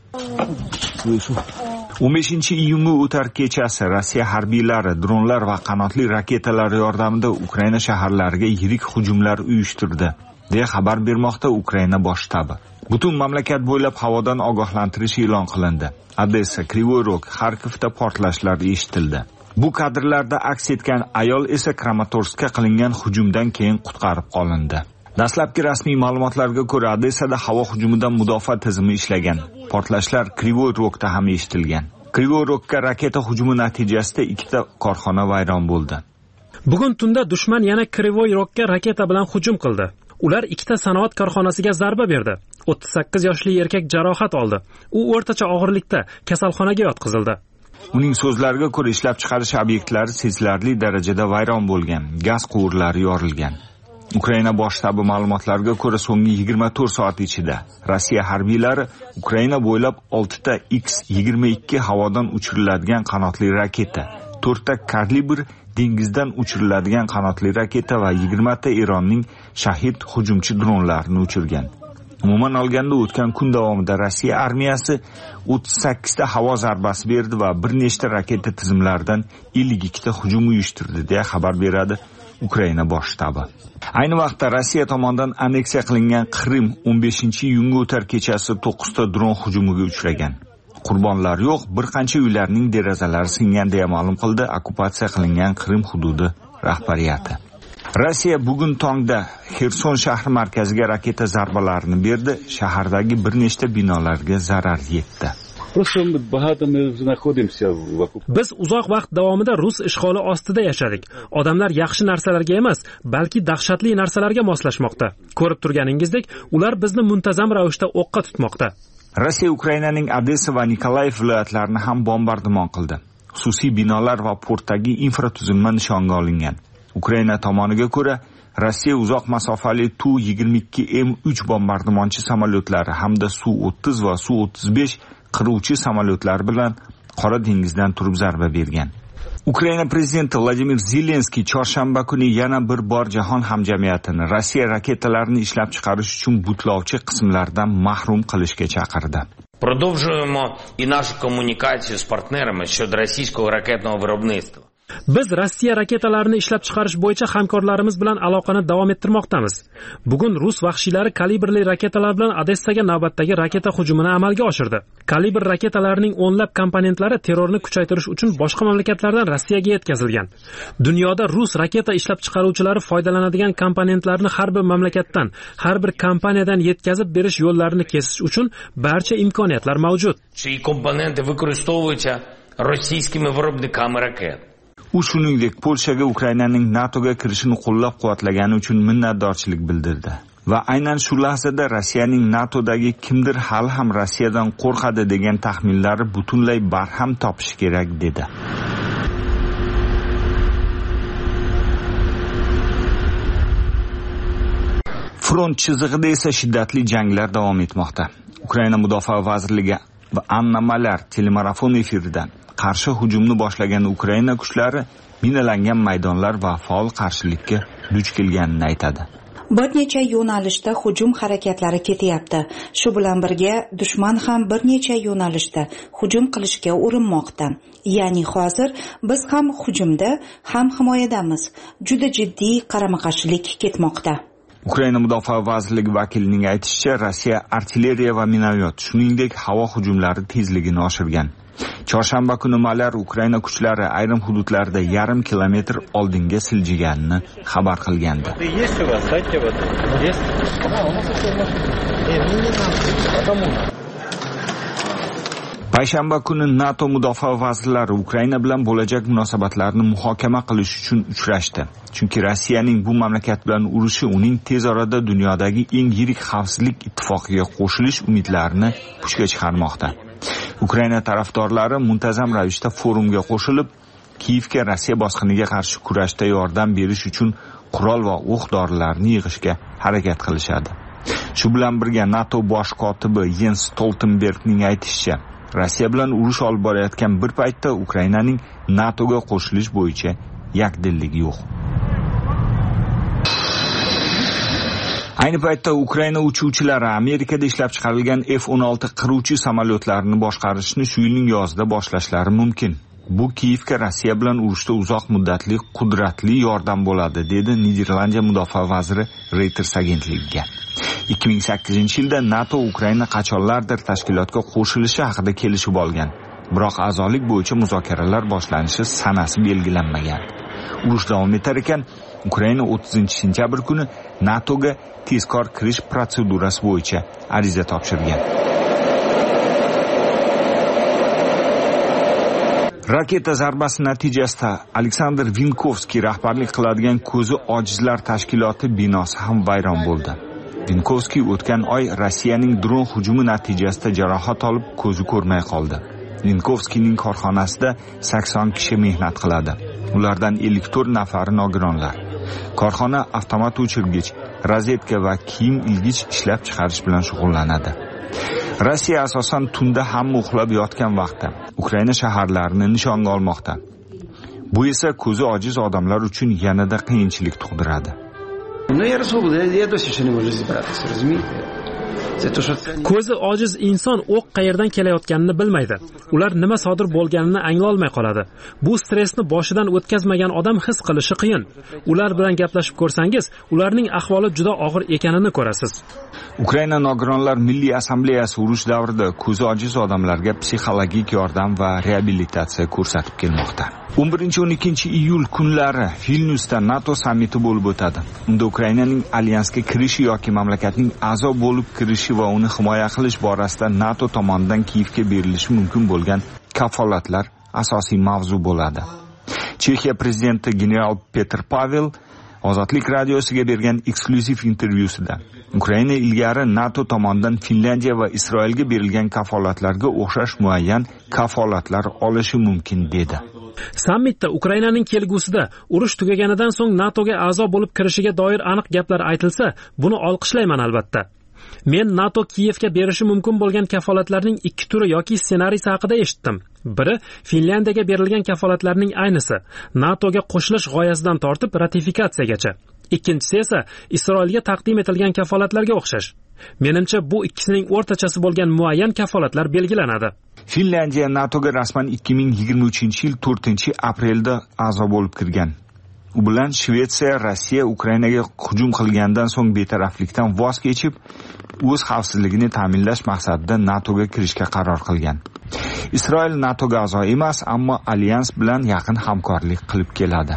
15-iyunga o'tar kechasi Rossiya harbiylari dronlar va qanotli raketalar yordamida Ukraina shaharlariga yirik hujumlar uyushtirdi, deya xabar bermoqda Ukraina bosh shtabi. Butun mamlakat bo'ylab havodan ogohlantirish e'lon qilindi. Odessa, Krivoy Rog, Xarkovda portlashlar eshitildi. Bu kadrlarda aks etgan ayol esa Kramatorskka qilingan hujumdan keyin qutqarib qolindi. Dastlabki rasmiy ma'lumotlarga ko'ra, Odessada havo hujumidan mudofaa tizimi ishlagan. Portlashlar Krivoy Rogda ham eshitilgan. Krivoy Rogga raketa hujumi natijasida 2 ta korxona vayron bo'ldi. Bugun tunda dushman yana Krivoy Rogga raketa bilan hujum qildi. Ular 2 ta sanoat korxonasiga zarba berdi. 38 yoshli erkak jarohat oldi. U o'rtacha og'irlikda kasalxonaga yotqizildi. Uning so'zlariga ko'ra, ishlab chiqarish obyektlari sezilarli darajada vayron bo'lgan, gaz quvurlari yorilgan. Ukraina bosh shtabi ma'lumotlariga ko'ra, so'nggi 24 soat ichida Rossiya harbiylari Ukraina bo'ylab 6 ta X-22 havodan uchiriladigan qanotli raketa, 4 ta kalibr dengizdan uchiriladigan qanotli raketa va 20 ta Eronning shahid hujumchi dronlarini uchirgan. Umuman olganda o'tgan kun davomida Rossiya armiyasi 38 ta havo zarbasi berdi va bir nechta raketa tizimlaridan 52 ta hujum uyushtirdi, deya xabar beradi Ukraina bosh shtabi. Ayni vaqtda Rossiya tomonidan anneksiya qilingan Qrim 15-iyunga o'tar kechasi 9 ta dron hujumiga uchragan. Qurbonlar yo'q, bir qancha uylarning derazalari singan deya ma'lum qildi okkupatsiya qilingan Qrim hududi rahbariyati. Rossiya bugun tongda Xerson shahri markaziga raketa zarbalarini berdi, shahardagi bir nechta binolarga zarar yetdi. Biz uzoq vaqt davomida Rus ishg'oli ostida yashadik. Odamlar yaxshi narsalarga emas, balki dahshatli narsalarga moslashmoqda. Ko'rib turganingizdek, ular bizni muntazam ravishda o'qqa tutmoqda. Rossiya Ukrainaning Odessa va Nikolayev viloyatlarini ham bombardimon qildi. Xususiy binolar va portdagi infratuzilma nishonga olingan. Ukraina tomoniga ko'ra, Rossiya uzoq masofali Tu-22M3 bombardimonchi samolyotlari hamda Su-30 va Su-35 qiruvchi samolyotlari bilan Qora dengizdan turib zarba bergan. Ukraina prezidenti Vladimir Zelenskiy chorshanba kuni yana bir bor jahon hamjamiyatini Rossiya raketalarini ishlab chiqarish uchun butlovchi qismlardan mahrum qilishga chaqirdi. Продовжуємо і нашу комунікацію з партнерами щодо російського ракетного виробництва. Biz Rossiya raketalarini ishlab chiqarish bo'yicha hamkorlarimiz bilan aloqani davom ettirmoqdamiz. Bugun Rus vahshiylari kalibrli raketalar bilan Odessaga navbatdagi raketa hujumini amalga oshirdi. Kalibr raketalarining o'nlab komponentlari terrorni kuchaytirish uchun boshqa mamlakatlardan Rossiyaga yetkazilgan. Dunyoda Rus raketa ishlab chiqaruvchilari foydalanadigan komponentlarni har bir mamlakatdan, har bir kompaniyadan yetkazib berish yo'llarini kesish uchun barcha imkoniyatlar mavjud. Чиї компоненти використовуються російськими виробниками ракет. U shuningdek Polshaga Ukrainaning NATOga kirishini qo'llab-quvvatlagani uchun minnatdorchilik bildirdi va aynan shu lahzada Rossiyaning NATOdagi kimdir hali ham Rossiyadan qo'rqadi degan taxminlari butunlay barham topishi kerak dedi. Front chizig'ida esa shiddatli janglar davom etmoqda. Ukraina mudofaa vazirligi va Anna Malar telemarafon efiridan qarshi hujumni boshlagan Ukraina kuchlari minalangan maydonlar va faol qarshilikka duch kelganini aytadi. Bir necha yo'nalishda hujum harakatlari ketyapti. Shu bilan birga dushman ham bir necha yo'nalishda hujum qilishga urinmoqda. Ya'ni hozir biz ham hujumda, ham himoyadamiz. Juda jiddiy qarama-qarshilik ketmoqda. Ukraina mudofaa vazirligi vakilining aytishicha, Rossiya artilleriya va minomyot, shuningdek havo hujumlari tezligini oshirgan. Chorshanba kuni Malar Ukraina kuchlari ayrim hududlarda yarim kilometr oldinga siljiganini xabar qilgandi. Payshanba kuni NATO mudofaa vazirlari Ukraina bilan bo'lajak munosabatlarni muhokama qilish uchun uchrashdi. Chunki Rossiyaning bu mamlakat bilan urushi uning tez orada dunyodagi eng yirik xavfsizlik ittifoqiga qo'shilish umidlarini puchga chiqarmoqda. Ukraina tarafdorlari muntazam ravishda forumga qo'shilib, Kiyevga Rossiya bosqiniga qarshi kurashda yordam berish uchun qurol va o'q-dorilarni yig'ishga harakat qilishadi. Shu bilan birga NATO bosh kotibi Jens Stoltenbergning aytishicha, Rossiya bilan urush olib borayotgan bir paytda Ukrainaning NATOga qo'shilish bo'yicha yakdilligi yo'q. Ayni paytda Ukraina uchuvchilari Amerikada ishlab chiqarilgan F-16 qiruvchi samolyotlarini boshqarishni shu yilning yozida boshlashlari mumkin. Bu Kiyevga Rossiya bilan urushda uzoq muddatli qudratli yordam bo'ladi, dedi Niderlandiya mudofaa vaziri Reuters agentligiga. 2008-yilda NATO Ukraina qachonlardir tashkilotga qo'shilishi haqida kelishib olgan. Biroq a'zolik bo'yicha muzokaralar boshlanishi sanasi belgilanmagan. Urush davom etar ekan, Ukraina 30-sentyabr kuni NATOga tezkor kirish protsedurasi bo'yicha ariza topshirgan. Raketa zarbasi natijasida Aleksandr Vinkovskiy rahbarlik qiladigan ko'zi ojizlar tashkiloti binosi ham vayron bo'ldi. Vinkovskiy o'tgan oy Rossiyaning dron hujumi natijasida jarohat olib ko'zi ko'rmay qoldi. Vinkovskiyning korxonasida 80 kishi mehnat qiladi. Ulardan 54 nafari nogironlar. Korxona avtomat o'chirgich, rozetka va kiyim ilgich ishlab chiqarish bilan shug'ullanadi. Rossiya asosan tunda hamma uxlab yotgan vaqtda Ukraina shaharlarini nishonga olmoqda. Bu esa ko'zi ojiz odamlar uchun yanada qiyinchilik tug'diradi. Ko'zi ojiz inson o'q qayerdan kelayotganini bilmaydi. Ular nima sodir bo'lganini anglolmay qoladi. Bu stressni boshidan o'tkazmagan odam his qilishi qiyin. Ular bilan gaplashib ko'rsangiz, ularning ahvoli juda og'ir ekanini ko'rasiz. Ukraina nogironlar milliy assambleyasi urush davrida ko'zi ojiz odamlarga psixologik yordam va reabilitatsiya ko'rsatib kelmoqda. 11-12 iyul kunlari Vilnyusda NATO sammiti bo'lib o'tadi. Unda Ukrainaning alyansga kirishi yoki mamlakatning a'zo bo'lib kirishi va uni himoya qilish borasida NATO tomonidan Kiyevga berilishi mumkin bo'lgan kafolatlar asosiy mavzu bo'ladi. Chexiya prezidenti general Petr Pavel Ozodlik radiosiga bergan eksklyuziv intervyusida Ukraina ilgari NATO tomonidan Finlandiya va Isroilga berilgan kafolatlarga o'xshash muayyan kafolatlar olishi mumkin dedi. Sammitda Ukrainaning kelgusida urush tugaganidan so'ng NATOga a'zo bo'lib kirishiga doir aniq gaplar aytilsa, buni olqishlayman albatta. Men NATO Kiyevga berishi mumkin bo'lgan kafolatlarning 2 turi yoki ssenariysi haqida eshitdim. Biri Finlandiyaga berilgan kafolatlarning aynisi, NATOga qo'shilish g'oyasidan tortib ratifikatsiyagacha. Ikkinchisi esa Isroilga taqdim etilgan kafolatlarga o'xshash. Menimcha bu ikkisining o'rtachasi bo'lgan muayyan kafolatlar belgilanadi. Finlandiya NATOga rasman 2023-yil 4-aprelda a'zo bo'lib kirgan. U bilan Shvetsiya Rossiya Ukrainaga hujum qilgandan so'ng betaraflikdan voz kechib, o'z xavfsizligini ta'minlash maqsadida NATOga kirishga qaror qilgan. Isroil NATOga a'zo emas, ammo alyans bilan yaqin hamkorlik qilib keladi.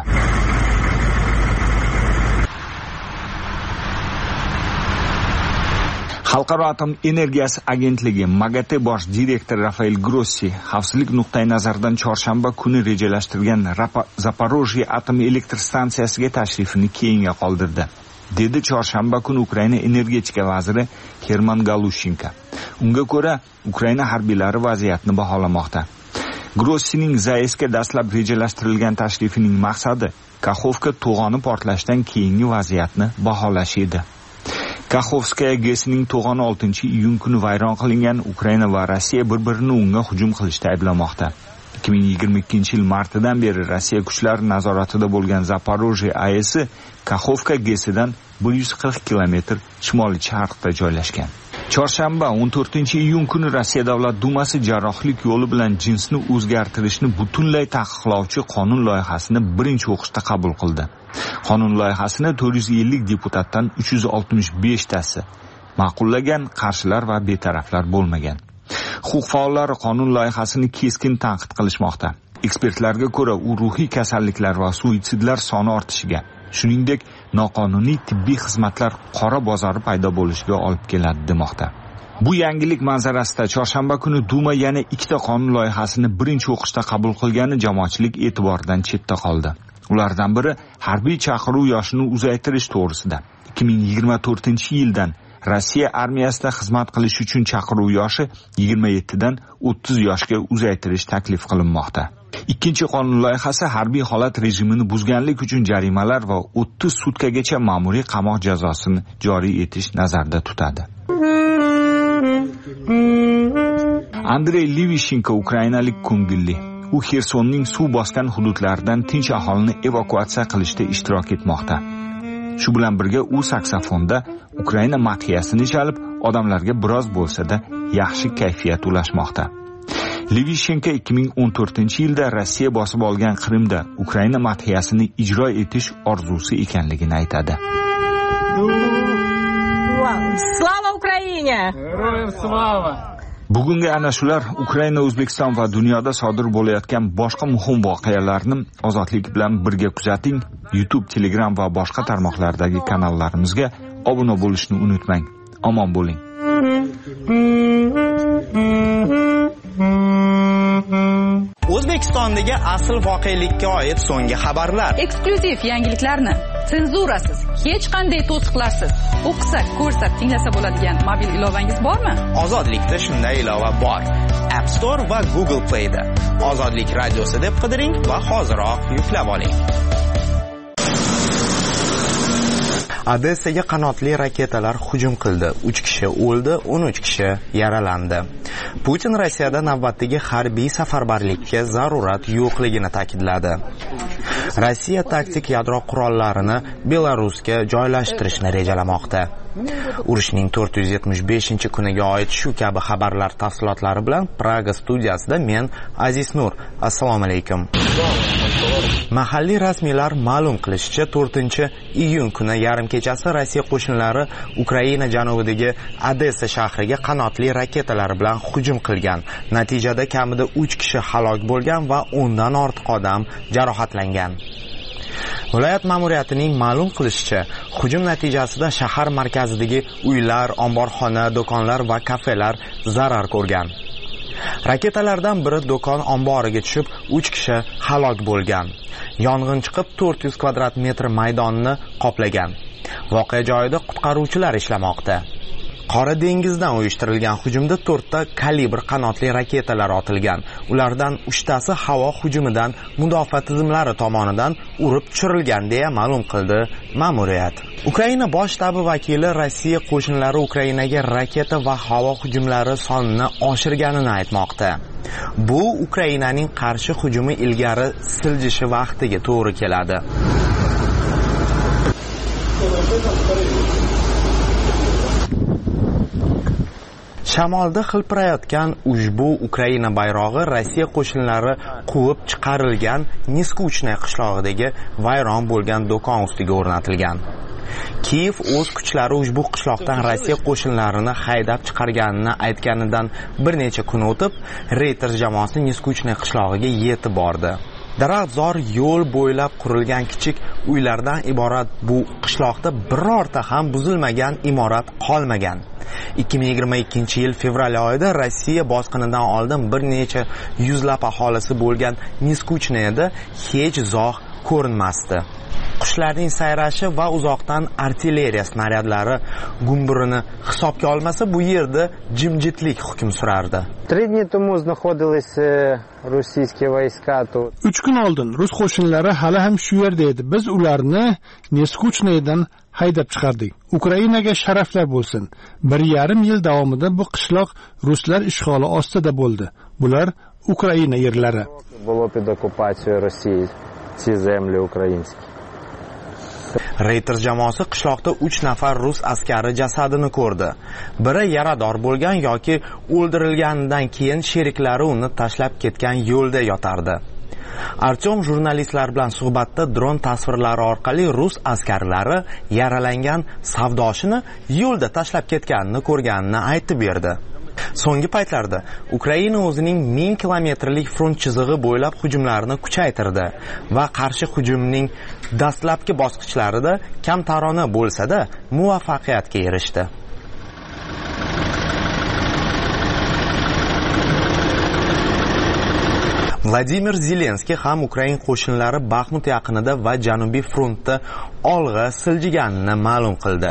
Xalqaro atom energiyasi agentligi MAGATE bosh direktori Rafael Grossi xavfsizlik nuqtai nazaridan chorshanba kuni rejalashtirgan Zaporojye atom elektr stansiyasiga tashrifini keyinga qoldirdi, dedi chorshanba kuni Ukraina energetika vaziri Herman Galushenko. Unga ko'ra, Ukraina harbiylari vaziyatni baholamoqda. Grossining Zaesga dastlab rejalashtirilgan tashrifining maqsadi Kakhovka to'g'oni portlashdan keyingi vaziyatni baholash edi. Kakhovskaya GESning to'g'oni 6-iyun kuni vayron qilingan. Ukraina va Rossiya bir-birini unga hujum qilishda ayblamoqda. 2022-yil martidan beri Rossiya kuchlari nazoratida bo'lgan Zaporojye AESi Kakhovka GESidan 140 kilometr shimoliy-sharqda joylashgan. Chorshanba 14-iyun kuni Rossiya Davlat Dumasi jarrohlik yo'li bilan jinsni o'zgartirishni butunlay taqiqlovchi qonun loyihasini birinchi o'qishda qabul qildi. Qonun loyihasini 450 deputatdan 365 tasi ma'qullagan, qarshilar va betaraflar bo'lmagan. Huquq faollari qonun loyihasini keskin tanqid qilishmoqda. Ekspertlarga ko'ra, u ruhiy kasalliklar va suitsidlar soni ortishiga, shuningdek, noqonuniy tibbiy xizmatlar qora bozori paydo bo'lishiga olib keladi demoqda. Bu yangilik manzarasida chorshanba kuni Duma yana 2 qonun loyihasini birinchi o'qishda qabul qilgani jamoatchilik e'tiboridan chetda qoldi. Ulardan biri harbiy chaqiruv yoshini uzaytirish to'g'risida. 2024-yildan Rossiya armiyasida xizmat qilish uchun chaqiruv yoshi 27 dan 30 yoshga uzaytirish taklif qilinmoqda. Ikkinchi qonun loyihasi harbiy holat rejimini buzganlik uchun jarimalar va 30 sutkagacha ma'muriy qamoq jazosini joriy etish nazarda tutadi. Andrey Livishenko ukrainalik ko'ngilli. U Xersonning suv bosgan hududlaridan tinch aholini evakuatsiya qilishda ishtirok etmoqda. Shu bilan birga u saksofonda Ukraina madhiyasini chalib, odamlarga biroz bo'lsa-da yaxshi kayfiyat ulashmoqda. Livishenko 2014-yilda Rossiya bosib olgan Qrimda Ukraina madhiyasini ijro etish orzusi ekanligini aytadi. Slava Ukraina! Heroyam slava! Bugungi ana shular Ukraina, O'zbekiston va dunyoda sodir bo'layotgan boshqa muhim voqealarni ozodlik bilan birga kuzating. YouTube, Telegram va boshqa tarmoqlardagi kanallarimizga obuna bo'lishni unutmang. Omon bo'ling. O'zbekistondagi asl voqelikka oid so'nggi xabarlar, eksklyuziv yangiliklarni senzurasiz, hech qanday to'siqlarsiz o'qisa, ko'rsa, tinglasa bo'ladigan mobil ilovangiz bormi? Ozodlikda shunday ilova bor. App Store va Google Play da Ozodlik radiosi deb qidiring va hoziroq yuklab oling. Odessaga qanotli raketalar hujum qildi. 3 kishi o'ldi, 13 kishi yaralandi. Putin Rossiyada navbatdagi harbiy safarbarlikka zarurat yo'qligini ta'kidladi. Rossiya taktik yadro qurollarini Belarusga joylashtirishni rejalamoqda. Urushning 475-kuniga oid shu kabi xabarlar tafsilotlari bilan Praga studiyasida men Aziz Nur. Assalomu alaykum. Mahalliy rasmiylar ma'lum qilishicha 4-iyun kuni yarim kechasi Rossiya qo'shinlari Ukraina janubidagi Odessa shahriga qanotli raketalar bilan hujum qilgan. Natijada kamida 3 kishi halok bo'lgan va 10 dan ortiq odam jarohatlangan. Viloyat ma'muriyatining ma'lum qilishicha, hujum natijasida shahar markazidagi uylar, omborxona, do'konlar va kafelar zarar ko'rgan. Raketalardan biri do'kon omboriga tushib, 3 kishi halok bo'lgan. Yong'in chiqib 400 kvadrat metr maydonni qoplagan. Voqea joyida qutqaruvchilar ishlamoqda. Qora dengizdan uyushtirilgan hujumda 4 ta kalibr qanotli raketalar otilgan. Ulardan 3 tasi havo hujumidan mudofaa tizimlari tomonidan urib tushirilgan deya ma'lum qildi ma'muriyat. Ukraina bosh shtabi vakili Rossiya qo'shinlari Ukrainaga raketa va havo hujumlari sonini oshirganini aytmoqda. Bu Ukrainaning qarshi hujumi ilgari siljishi vaqtiga to'g'ri keladi. Shamolda hilpirayotgan ushbu Ukraina bayrog'i Rossiya qo'shinlari quvib chiqarilgan Neskuchnoy qishlog'idagi vayron bo'lgan do'kon ustiga o'rnatilgan. Kiyev o'z kuchlari ushbu qishloqdan Rossiya qo'shinlarini haydab chiqarganini aytganidan bir necha kun o'tib, Reuters jamoasi Neskuchnoy qishlog'iga yetib bordi. Daraxtzor yo'l bo'ylab qurilgan kichik uylardan iborat bu qishloqda birorta ham buzilmagan imorat qolmagan. 2022-yil fevral oyida Rossiya bosqinidan oldin bir necha yuzlab aholisi bo'lgan Neskuchnoyda hech zog' ko'rinmasdi. Qushlarning sayrashi va uzoqdan artilleriya snaryadlari gumburini hisobga olmasa, bu yerda jimjitlik hukm surardi. 3 dni tomu знаходились rossiyaskiy vойска тут. 3 kun oldin rus qo'shinlari hali ham shu yerda edi. Biz ularni Neskuchnoydan haydab chiqardik. Ukrainaga sharaflar bo'lsin. 1,5 yil davomida bu qishloq ruslar ishg'oli ostida bo'ldi. Bular Ukraina yerlari. Было под оккупацией России ці землі українські. Reuters jamoasi qishloqda 3 nafar rus askari jasadini ko'rdi. Biri yarador bo'lgan yoki o'ldirilganidan keyin sheriklari uni tashlab ketgan yo'lda yotardi. Artyom jurnalistlar bilan suhbatda dron tasvirlari orqali rus askarlari yaralangan savdoshini yo'lda tashlab ketganini ko'rganini aytib berdi. So'nggi paytlarda Ukraina o'zining 1000 kilometrlik front chizig'i bo'ylab hujumlarini kuchaytirdi va qarshi hujumning dastlabki bosqichlarida kam tarona bo'lsa-da muvaffaqiyatga erishdi. Vladimir Zelenskiy ham Ukraina qo'shinlari Baxmut yaqinida va Janubiy frontda olg'a siljiganini ma'lum qildi.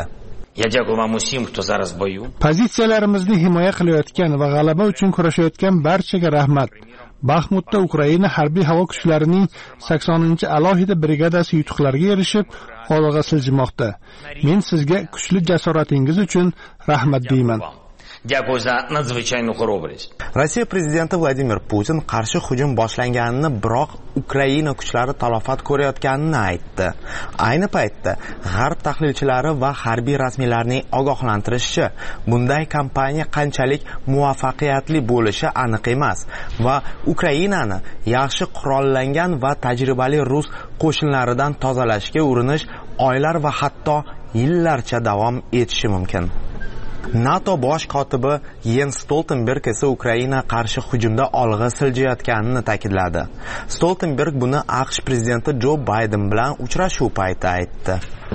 Pozitsiyalarimizni himoya qilayotgan va g'alaba uchun kurashayotgan barchaga rahmat. Baxmutda Ukraina harbiy havo kuchlarining 80-alohida brigadasi yutuqlarga erishib, olg'a siljimoqda. Men sizga kuchli jasoratingiz uchun rahmat deyman. Дякую за надзвичайну хоробрість. Rossiya prezidenti Vladimir Putin qarshi hujum boshlanganini, biroq Ukraina kuchlari talofat ko'rayotganini aytdi. Ayni paytda G'arb tahlilchilari va harbiy rasmiylarning ogohlantirishicha, bunday kampaniya qanchalik muvaffaqiyatli bo'lishi aniq emas va Ukrainani yaxshi qurollangan va tajribali rus qo'shinlaridan tozalashga urinish oylar va hatto yillarcha davom etishi mumkin. NATO bosh kotibi Jens Stoltenberg esa Ukraina qarshi hujumda olg'a siljayotganini ta'kidladi. Stoltenberg buni AQSh prezidenti Jo Bayden bilan uchrashuv payti aytdi.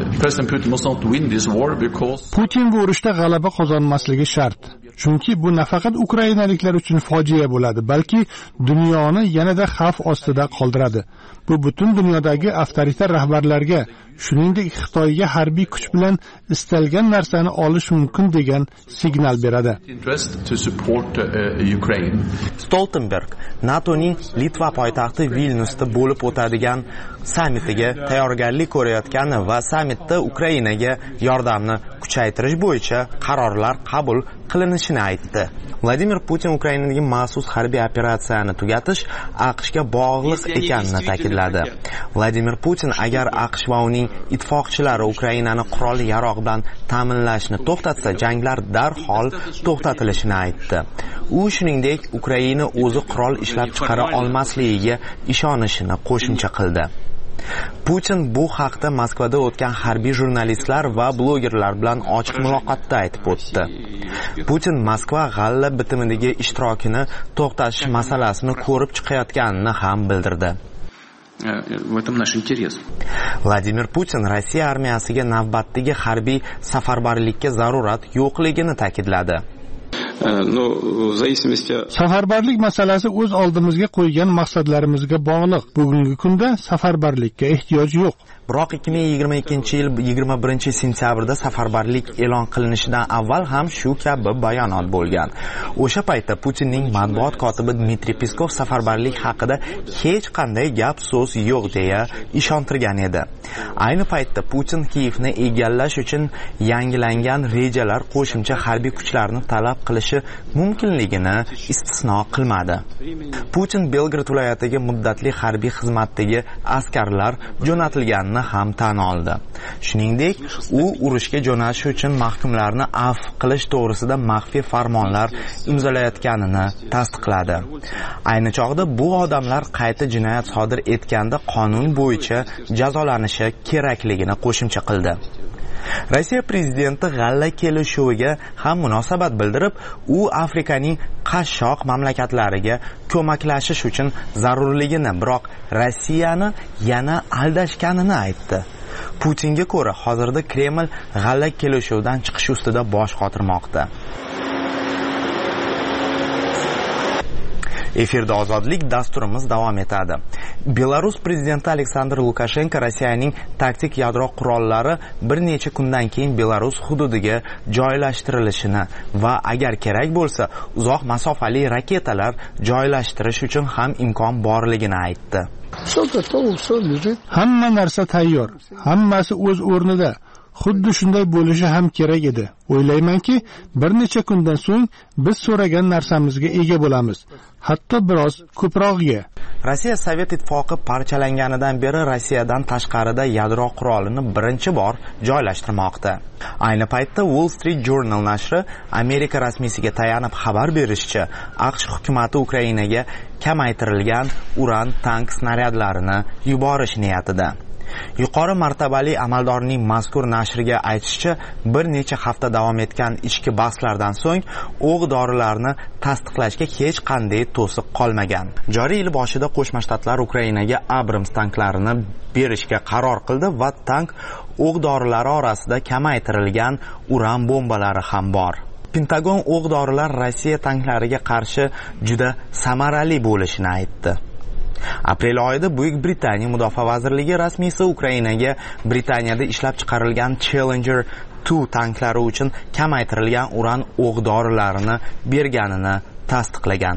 Putin bu urushda g'alaba qozonmasligi shart. Chunki bu nafaqat ukrainaliklar uchun fojia bo'ladi, balki dunyoni yanada xavf ostida qoldiradi. Bu butun dunyodagi avtoritar rahbarlarga, shuningdek Xitoyga harbiy kuch bilan istalgan narsani olish mumkin degan signal beradi. Stoltenberg NATOning Litva poytaxti Vilnyusda bo'lib o'tadigan sammitiga tayyorgarlik ko'rayotgani va sammitda Ukrainaga yordamni kuchaytirish bo'yicha qarorlar qabul qilinishini aytdi. Vladimir Putin Ukrainadagi maxsus harbiy operatsiyani tugatish AQShga bog'liq ekanini ta'kidladi. Vladimir Putin agar AQSh va uning ittifoqchilari Ukrainani qurol-yarog' bilan ta'minlashni to'xtatsa, janglar darhol to'xtatilishini aytdi. U shuningdek, Ukraina o'zi qurol ishlab chiqara olmasligiga ishonishini qo'shimcha qildi. Putin bu haqda Moskvada o'tgan harbiy jurnalistlar va blogerlar bilan ochiq muloqotda aytib o'tdi. Putin Moskva g'alla bitimidagi ishtirokini to'xtatish masalasini ko'rib chiqayotganini ham bildirdi. В этом наш интерес. Vladimir Putin Rossiya armiyasiga navbatdagi harbiy safarbarlikka zarurat yo'qligini ta'kidladi. Safarbarlik masalasi o'z oldimizga qo'ygan maqsadlarimizga bog'liq. Bugungi kunda safarbarlikka ehtiyoj yo'q. Biroq 2022-yil 21-sentyabrda safarbarlik e'lon qilinishidan avval ham shu kabi bayonot bo'lgan. O'sha paytda Putinning matbuot kotibi Dmitriy Peskov safarbarlik haqida hech qanday gap so'z yo'q deya ishontirgan edi. Ayni paytda Putin Kiyevni egallash uchun yangilangan rejalar qo'shimcha harbiy kuchlarni talab qilishi mumkinligini istisno qilmadi. Putin Belgrad viloyatiga muddatli harbiy xizmatdagi askarlar jo'natilganini ham tan oldi. Shuningdek, u urushga jo'natish uchun mahkumlarni afv qilish to'g'risida maxfiy farmonlar imzolayotganini tasdiqladi. Ayni chog'da bu odamlar qayta jinoyat sodir etganda qonun bo'yicha jazolanishi kerakligini qo'shimcha qildi. Rossiya prezidenti g'alla kelishuviga ham munosabat bildirib, u Afrikaning qashshoq mamlakatlariga ko'maklashish uchun zarurligini, biroq Rossiyani yana aldashganini aytdi. Putinga ko'ra, hozirda Kreml g'alla kelishuvidan chiqish ustida bosh qotirmoqda. Efirda ozodlik dasturimiz davom etadi. Belarus prezidenti Aleksandr Lukashenko Rossiyaning taktik yadro qurollari bir necha kundan keyin Belarus hududiga joylashtirilishini va agar kerak bo'lsa, uzoq masofali raketalar joylashtirish uchun ham imkon borligini aytdi. Hamma narsa tayyor, hammasi o'z o'rnida. Xuddi shunday bo'lishi ham kerak edi. O'ylaymanki, bir necha kundan so'ng biz so'ragan narsamizga ega bo'lamiz. Hatto biroz ko'prog'iga. Rossiya Sovet ittifoqi parchalanganidan beri Rossiyadan tashqarida yadro qurolini birinchi bor joylashtirmoqda. Ayni paytda Wall Street Journal nashri Amerika rasmiysiga tayanib xabar berishicha, AQSh hukumatı Ukrainaga kamaytirilgan uran tank snaryadlarini yuborish niyatida. Yuqori martabali amaldorning mazkur nashriga aytishicha, bir necha hafta davom etgan ichki bahslardan so'ng o'q-dorilarni tasdiqlashga hech qanday to'siq qolmagan. Joriy yil boshida Qo'shma Shtatlar Ukrainaga Abrams tanklarini berishga qaror qildi va tank o'q-dorilari orasida kamaytirilgan uran bombalari ham bor. Pentagon o'q-dorilar Rossiya tanklariga qarshi juda samarali bo'lishini aytdi. Aprel oyida Buyuk Britaniya Mudofaa vazirligi rasmiysi Ukrainaga Britaniyada ishlab chiqarilgan Challenger 2 tanklari uchun kamaytirilgan uran o'q-dorilarini berganini tasdiqlagan.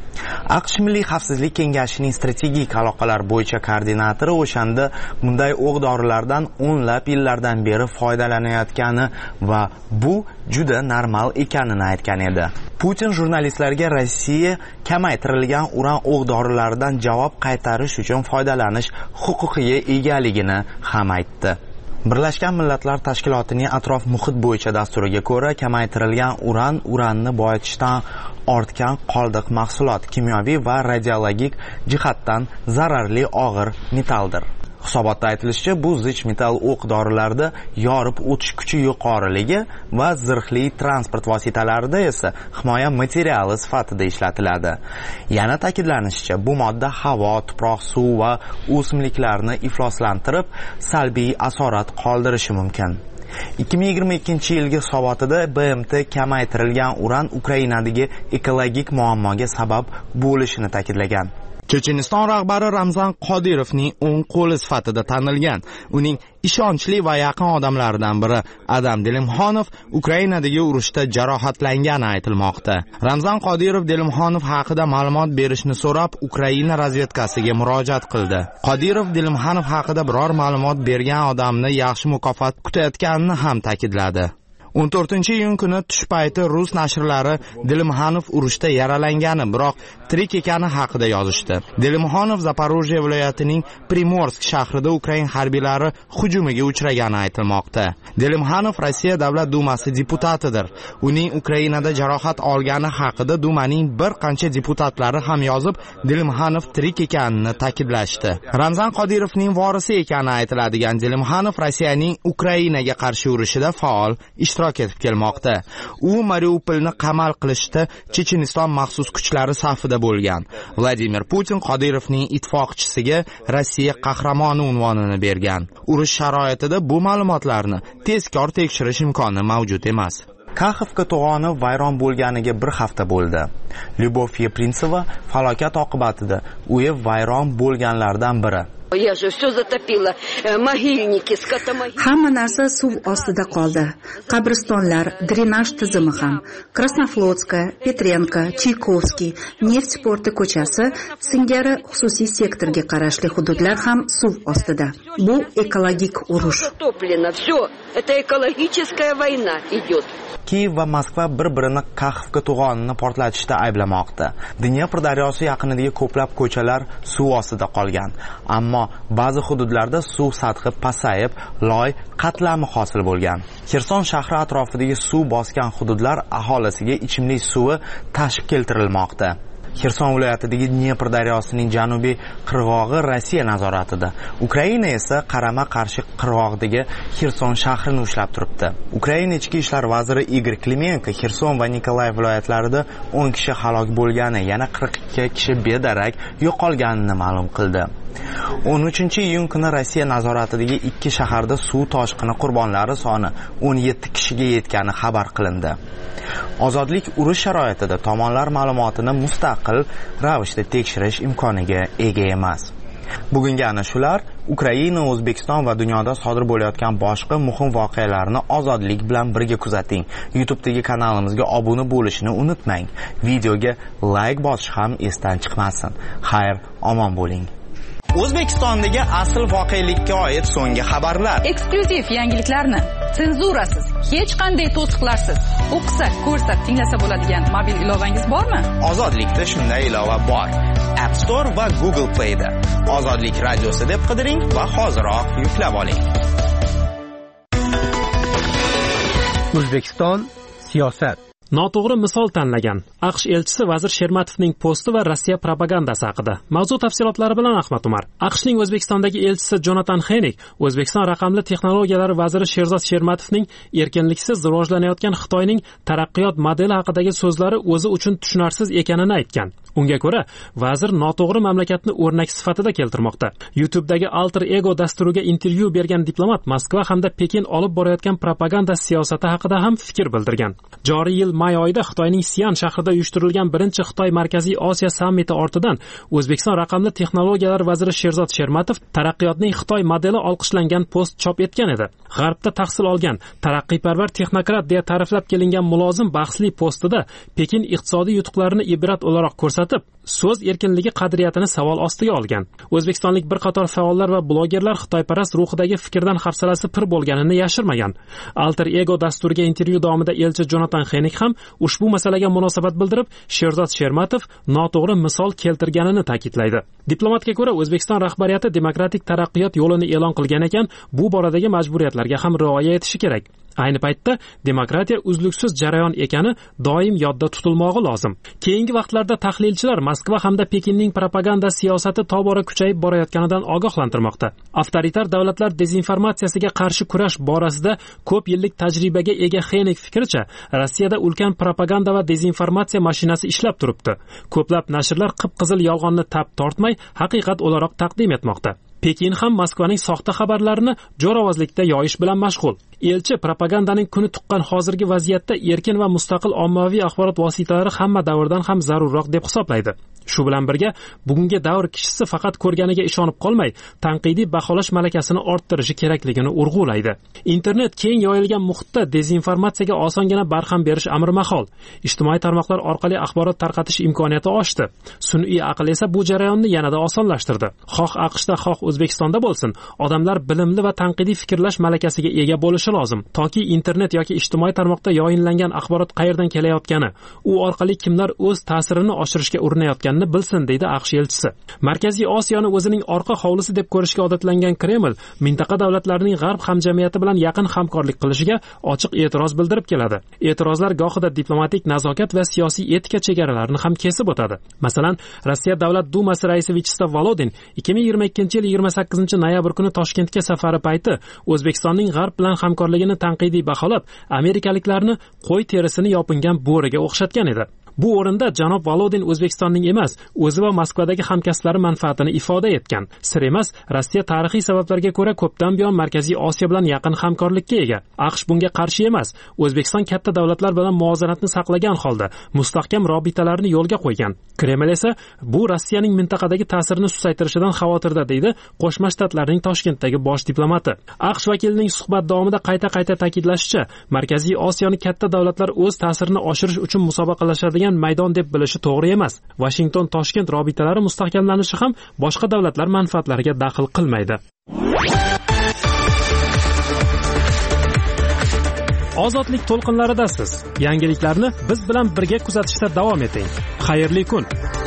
AQSh Milliy xavfsizlik kengashining strategik aloqalar bo'yicha koordinatori o'shanda bunday o'q-dorilardan o'nlab yillardan beri foydalanayotgani va bu juda normal ekanini aytgan edi. Putin jurnalistlarga Rossiya kamaytirilgan uran o'q-dorilaridan javob qaytarish uchun foydalanish huquqiga egaligini ham aytdi. Birlashgan Millatlar Tashkilotining atrof muhit bo'yicha dasturiga ko'ra, kamaytirilgan uranni boyitishdan ortgan qoldiq mahsulot, kimyoviy va radiologik jihatdan zararli og'ir metalldir. Hisobotda aytilishicha, bu zich metall o'q-dorilarda yorib o'tish kuchi yuqoriligi va zirhli transport vositalarida esa himoya materiali sifatida ishlatiladi. Yana ta'kidlanishicha, bu modda havo, tuproq, suv va o'simliklarni ifloslantirib, salbiy asorat qoldirishi mumkin. 2022-yilgi hisobotida BMT kamaytirilgan uran Ukrainadagi ekologik muammoga sabab bo'lishini ta'kidlagan. Checheniston rahbari Ramzan Qodirovning o'ng qo'li sifatida tanilgan. Uning ishonchli va yaqin odamlaridan biri Adam Delimxonov Ukrainadagi urushda jarohatlangani aytilmoqda. Ramzan Qodirov Delimxonov haqida ma'lumot berishni so'rab Ukraina razvedkasiga murojaat qildi. Qodirov Delimxonov haqida biror ma'lumot bergan odamni yaxshi mukofot kutayotganini ham ta'kidladi. 14-iyun kuni tush payti rus nashrlari Delimxonov urushda yaralangani, biroq tirik ekani haqida yozishdi. Delimxonov Zaporojye viloyatining Primorsk shahrida Ukrain harbiylari hujumiga uchragani aytilmoqda. Delimxonov Rossiya Davlat Dumasi deputatidir. Uning Ukrainada jarohat olgani haqida Dumaning bir qancha deputatlari ham yozib, Delimxonov tirik ekanini ta'kidlashdi. Ramzan Qodirovning vorisi ekani aytiladigan Delimxonov Rossiyaning Ukrainaga qarshi urushida faol ishtirok etib kelmoqda. U Mariupolni qamal qilishda Checheniston maxsus kuchlari safida bo'lgan. Vladimir Putin Qodirovning ittifoqchisiga Rossiya qahramoni unvonini bergan. Urush sharoitida bu ma'lumotlarni tezkor tekshirish imkoni mavjud emas. Kaxovka to'g'oni vayron bo'lganiga bir hafta bo'ldi. Lyubov Yeprintsova falokat oqibatida uyi vayron bo'lganlardan biri. Hamma narsa suv ostida qoldi. Qabristonlar, drenaj tizimi ham. Krasnoflotska, Petrenka, Chaykovskiy, Neft porti ko'chasi singari xususiy sektorga qarashli hududlar ham suv ostida. Bu ekologik urush. Kiyev va Moskva bir-birini Kaxovka to'g'onini portlatishda ayblamoqda. Dnepr daryosi yaqinidagi ko'plab ko'chalar suv ostida qolgan. Ammo ba'zi hududlarda suv sathi pasayib, loy qatlami hosil bo'lgan. Xerson shahri atrofidagi suv bosgan hududlar aholisiga ichimlik suvi tashib keltirilmoqda. Xerson viloyatidagi Dnepr daryosining janubiy qirg'og'i Rossiya nazoratida. Ukraina esa qarama-qarshi qirg'og'idagi Xerson shahrini ushlab turibdi. Ukraina ichki ishlar vaziri Igor Klimenko Xerson va Nikolayev viloyatlarida 10 kishi halok bo'lgani, yana 42 kishi bedarak yo'qolganini ma'lum qildi. 13-iyun kuni Rossiya nazoratidagi 2 shaharda suv toshqini qurbonlari soni 17 kishiga yetgani xabar qilindi. Ozodlik urush sharoitida tomonlar ma'lumotini mustaqil ravishda tekshirish imkoniga ega emas. Bugungi ana shular Ukraina, O'zbekiston va dunyoda sodir bo'layotgan boshqa muhim voqealarni ozodlik bilan birga kuzating. YouTube'dagi kanalimizga obuna bo'lishni unutmang. Videoga like bosish ham esdan chiqmasin. Xayr, omon bo'ling. O'zbekistondagi asl voqelikka oid so'nggi xabarlar. Eksklyuziv yangiliklarni senzurasiz, hech qanday to'siqlarsiz o'qisa, ko'rsa, tinglasa bo'ladigan mobil ilovangiz bormi? Ozodlikda shunday ilova bor. App Store va Google Play'da. Ozodlik radiosi deb qidiring va hoziroq yuklab oling. O'zbekiston siyosat. Noto'g'ri misol tanlagan AQSh elchisi Vazir Shermatovning posti va Rossiya propagandasi haqida. Mavzu tafsilotlari bilan Ahmad Umar. AQShning O'zbekistondagi elchisi Jonatan Xenik O'zbekiston raqamli texnologiyalar vaziri Sherzod Shermatovning erkinliksiz rivojlanayotgan Xitoyning taraqqiyot modeli haqidagi so'zlari o'zi uchun tushunarsiz ekanini aytgan. Unga ko'ra, vazir noto'g'ri mamlakatni o'rnak sifatida keltirmoqda. YouTube'dagi Alter Ego dasturiga intervyu bergan diplomat Moskva hamda Pekin olib borayotgan propaganda siyosati haqida ham fikr bildirgan. Joriy yil may oyida Xitoyning Sian shahrida uyushtirilgan birinchi Xitoy Markaziy Osiyo sammiti ortidan O'zbekiston raqamli texnologiyalar vaziri Sherzod Shermatov taraqqiyotning Xitoy modeli olqishlangan post chop etgan edi. G'arbda tahsil olgan, taraqqiyparvar texnokrat deya ta'riflab kelingan mulozim bahsli postida Pekin iqtisodiy yutuqlarini ibrat o'laroq ko'rsatib, so'z erkinligi qadriyatini savol ostiga olgan. O'zbekistonlik bir qator faollar va blogerlar xitoyparast ruhidagi fikrdan hafsalasi pir bo'lganini yashirmagan. Alter Ego dasturiga intervyu davomida elchi Jonatan Xenik ham ushbu masalaga munosabat bildirib, Sherzod Shermatov noto'g'ri misol keltirganini ta'kidlaydi. Diplomatga ko'ra, O'zbekiston rahbariyati demokratik taraqqiyot yo'lini e'lon qilgan ekan, bu boradagi majburiyatlarga ham rioya etishi kerak. Ayni paytda demokratiya uzluksiz jarayon ekani doim yodda tutilmog'i lozim. Keyingi vaqtlarda tahlilchilar Moskva hamda Pekinning propaganda siyosati tobora kuchayib borayotganidan ogohlantirmoqda. Avtoritar davlatlar dezinformatsiyasiga qarshi kurash borasida ko'p yillik tajribaga ega Xenik fikricha, Rossiyada ulkan propaganda va dezinformatsiya mashinasi ishlab turibdi. Ko'plab nashrlar qip-qizil yolg'onni tap tortmay, haqiqat o'laroq taqdim etmoqda. Pekin ham Moskvaning soxta xabarlarini jo'ravozlikda yoyish bilan mashg'ul. Elchi propagandaning kuni tuqqan hozirgi vaziyatda erkin va mustaqil ommaviy axborot vositalari hamma davrdan ham zarurroq deb hisoblaydi. Shu bilan birga bugungi davr kishisi faqat ko'rganiga ishonib qolmay, tanqidiy baholash malakasini orttirishi kerakligini urg'ulaydi. Internet keng yoyilgan muhitda dezinformatsiyaga osongina barham berish amri mahol. Ijtimoiy tarmoqlar orqali axborot tarqatish imkoniyati oshdi. Sun'iy aql esa bu jarayonni yanada osonlashtirdi. Xoh AQShda, xoh O'zbekistonda bo'lsin, odamlar bilimli va tanqidiy fikrlash malakasiga ega bo'lishi lozim. Toki internet yoki ijtimoiy tarmoqda yoyinlangan axborot qayerdan kelayotgani, u orqali kimlar o'z ta'sirini oshirishga urinayotganini bilsin, deydi AQSh elchisi. Markaziy Osiyoni o'zining orqa hovlisi deb ko'rishga odatlangan Kreml mintaqa davlatlarining g'arb hamjamiyati bilan yaqin hamkorlik qilishiga ochiq e'tiroz bildirib keladi. E'tirozlar gohida diplomatik nazokat va siyosiy etika chegaralarini ham kesib o'tadi. Masalan, Rossiya Davlat dumasi raisi Vyacheslav Volodin 2022-yil 28-noyabr kuni Toshkentga safari payti O'zbekistonning g'arb bilan hamkorligini tanqidiy baholab, amerikaliklarni qo'y terisini yopingan bo'riga o'xshatgan edi. Bu o'rinda janob Volodin O'zbekistonning emas, o'zi va Moskvadagi hamkasblari manfaatini ifoda etgan. Sir emas, Rossiya tarixiy sabablarga ko'ra ko'pdan buyon Markaziy Osiyo bilan yaqin hamkorlikka ega. AQSh bunga qarshi emas. O'zbekiston katta davlatlar bilan muvozanatni saqlagan holda mustahkam robitalarni yo'lga qo'ygan. Kreml esa bu Rossiyaning mintaqadagi ta'sirini susaytirishidan xavotirda, deydi Qo'shma Shtatlarning Toshkentdagi bosh diplomati. AQSh vakilining suhbat davomida qayta ta'kidlashicha, Markaziy Osiyoni katta davlatlar o'z ta'sirini oshirish uchun musobaqalashadigan maydon deb bilishi to'g'ri emas. Washington-Toshkent robitalari mustahkamlanishi ham boshqa davlatlar manfaatlariga daxl qilmaydi. Ozodlik to'lqinlaridasiz. Yangiliklarni biz bilan birga kuzatishda davom eting. Xayrli kun.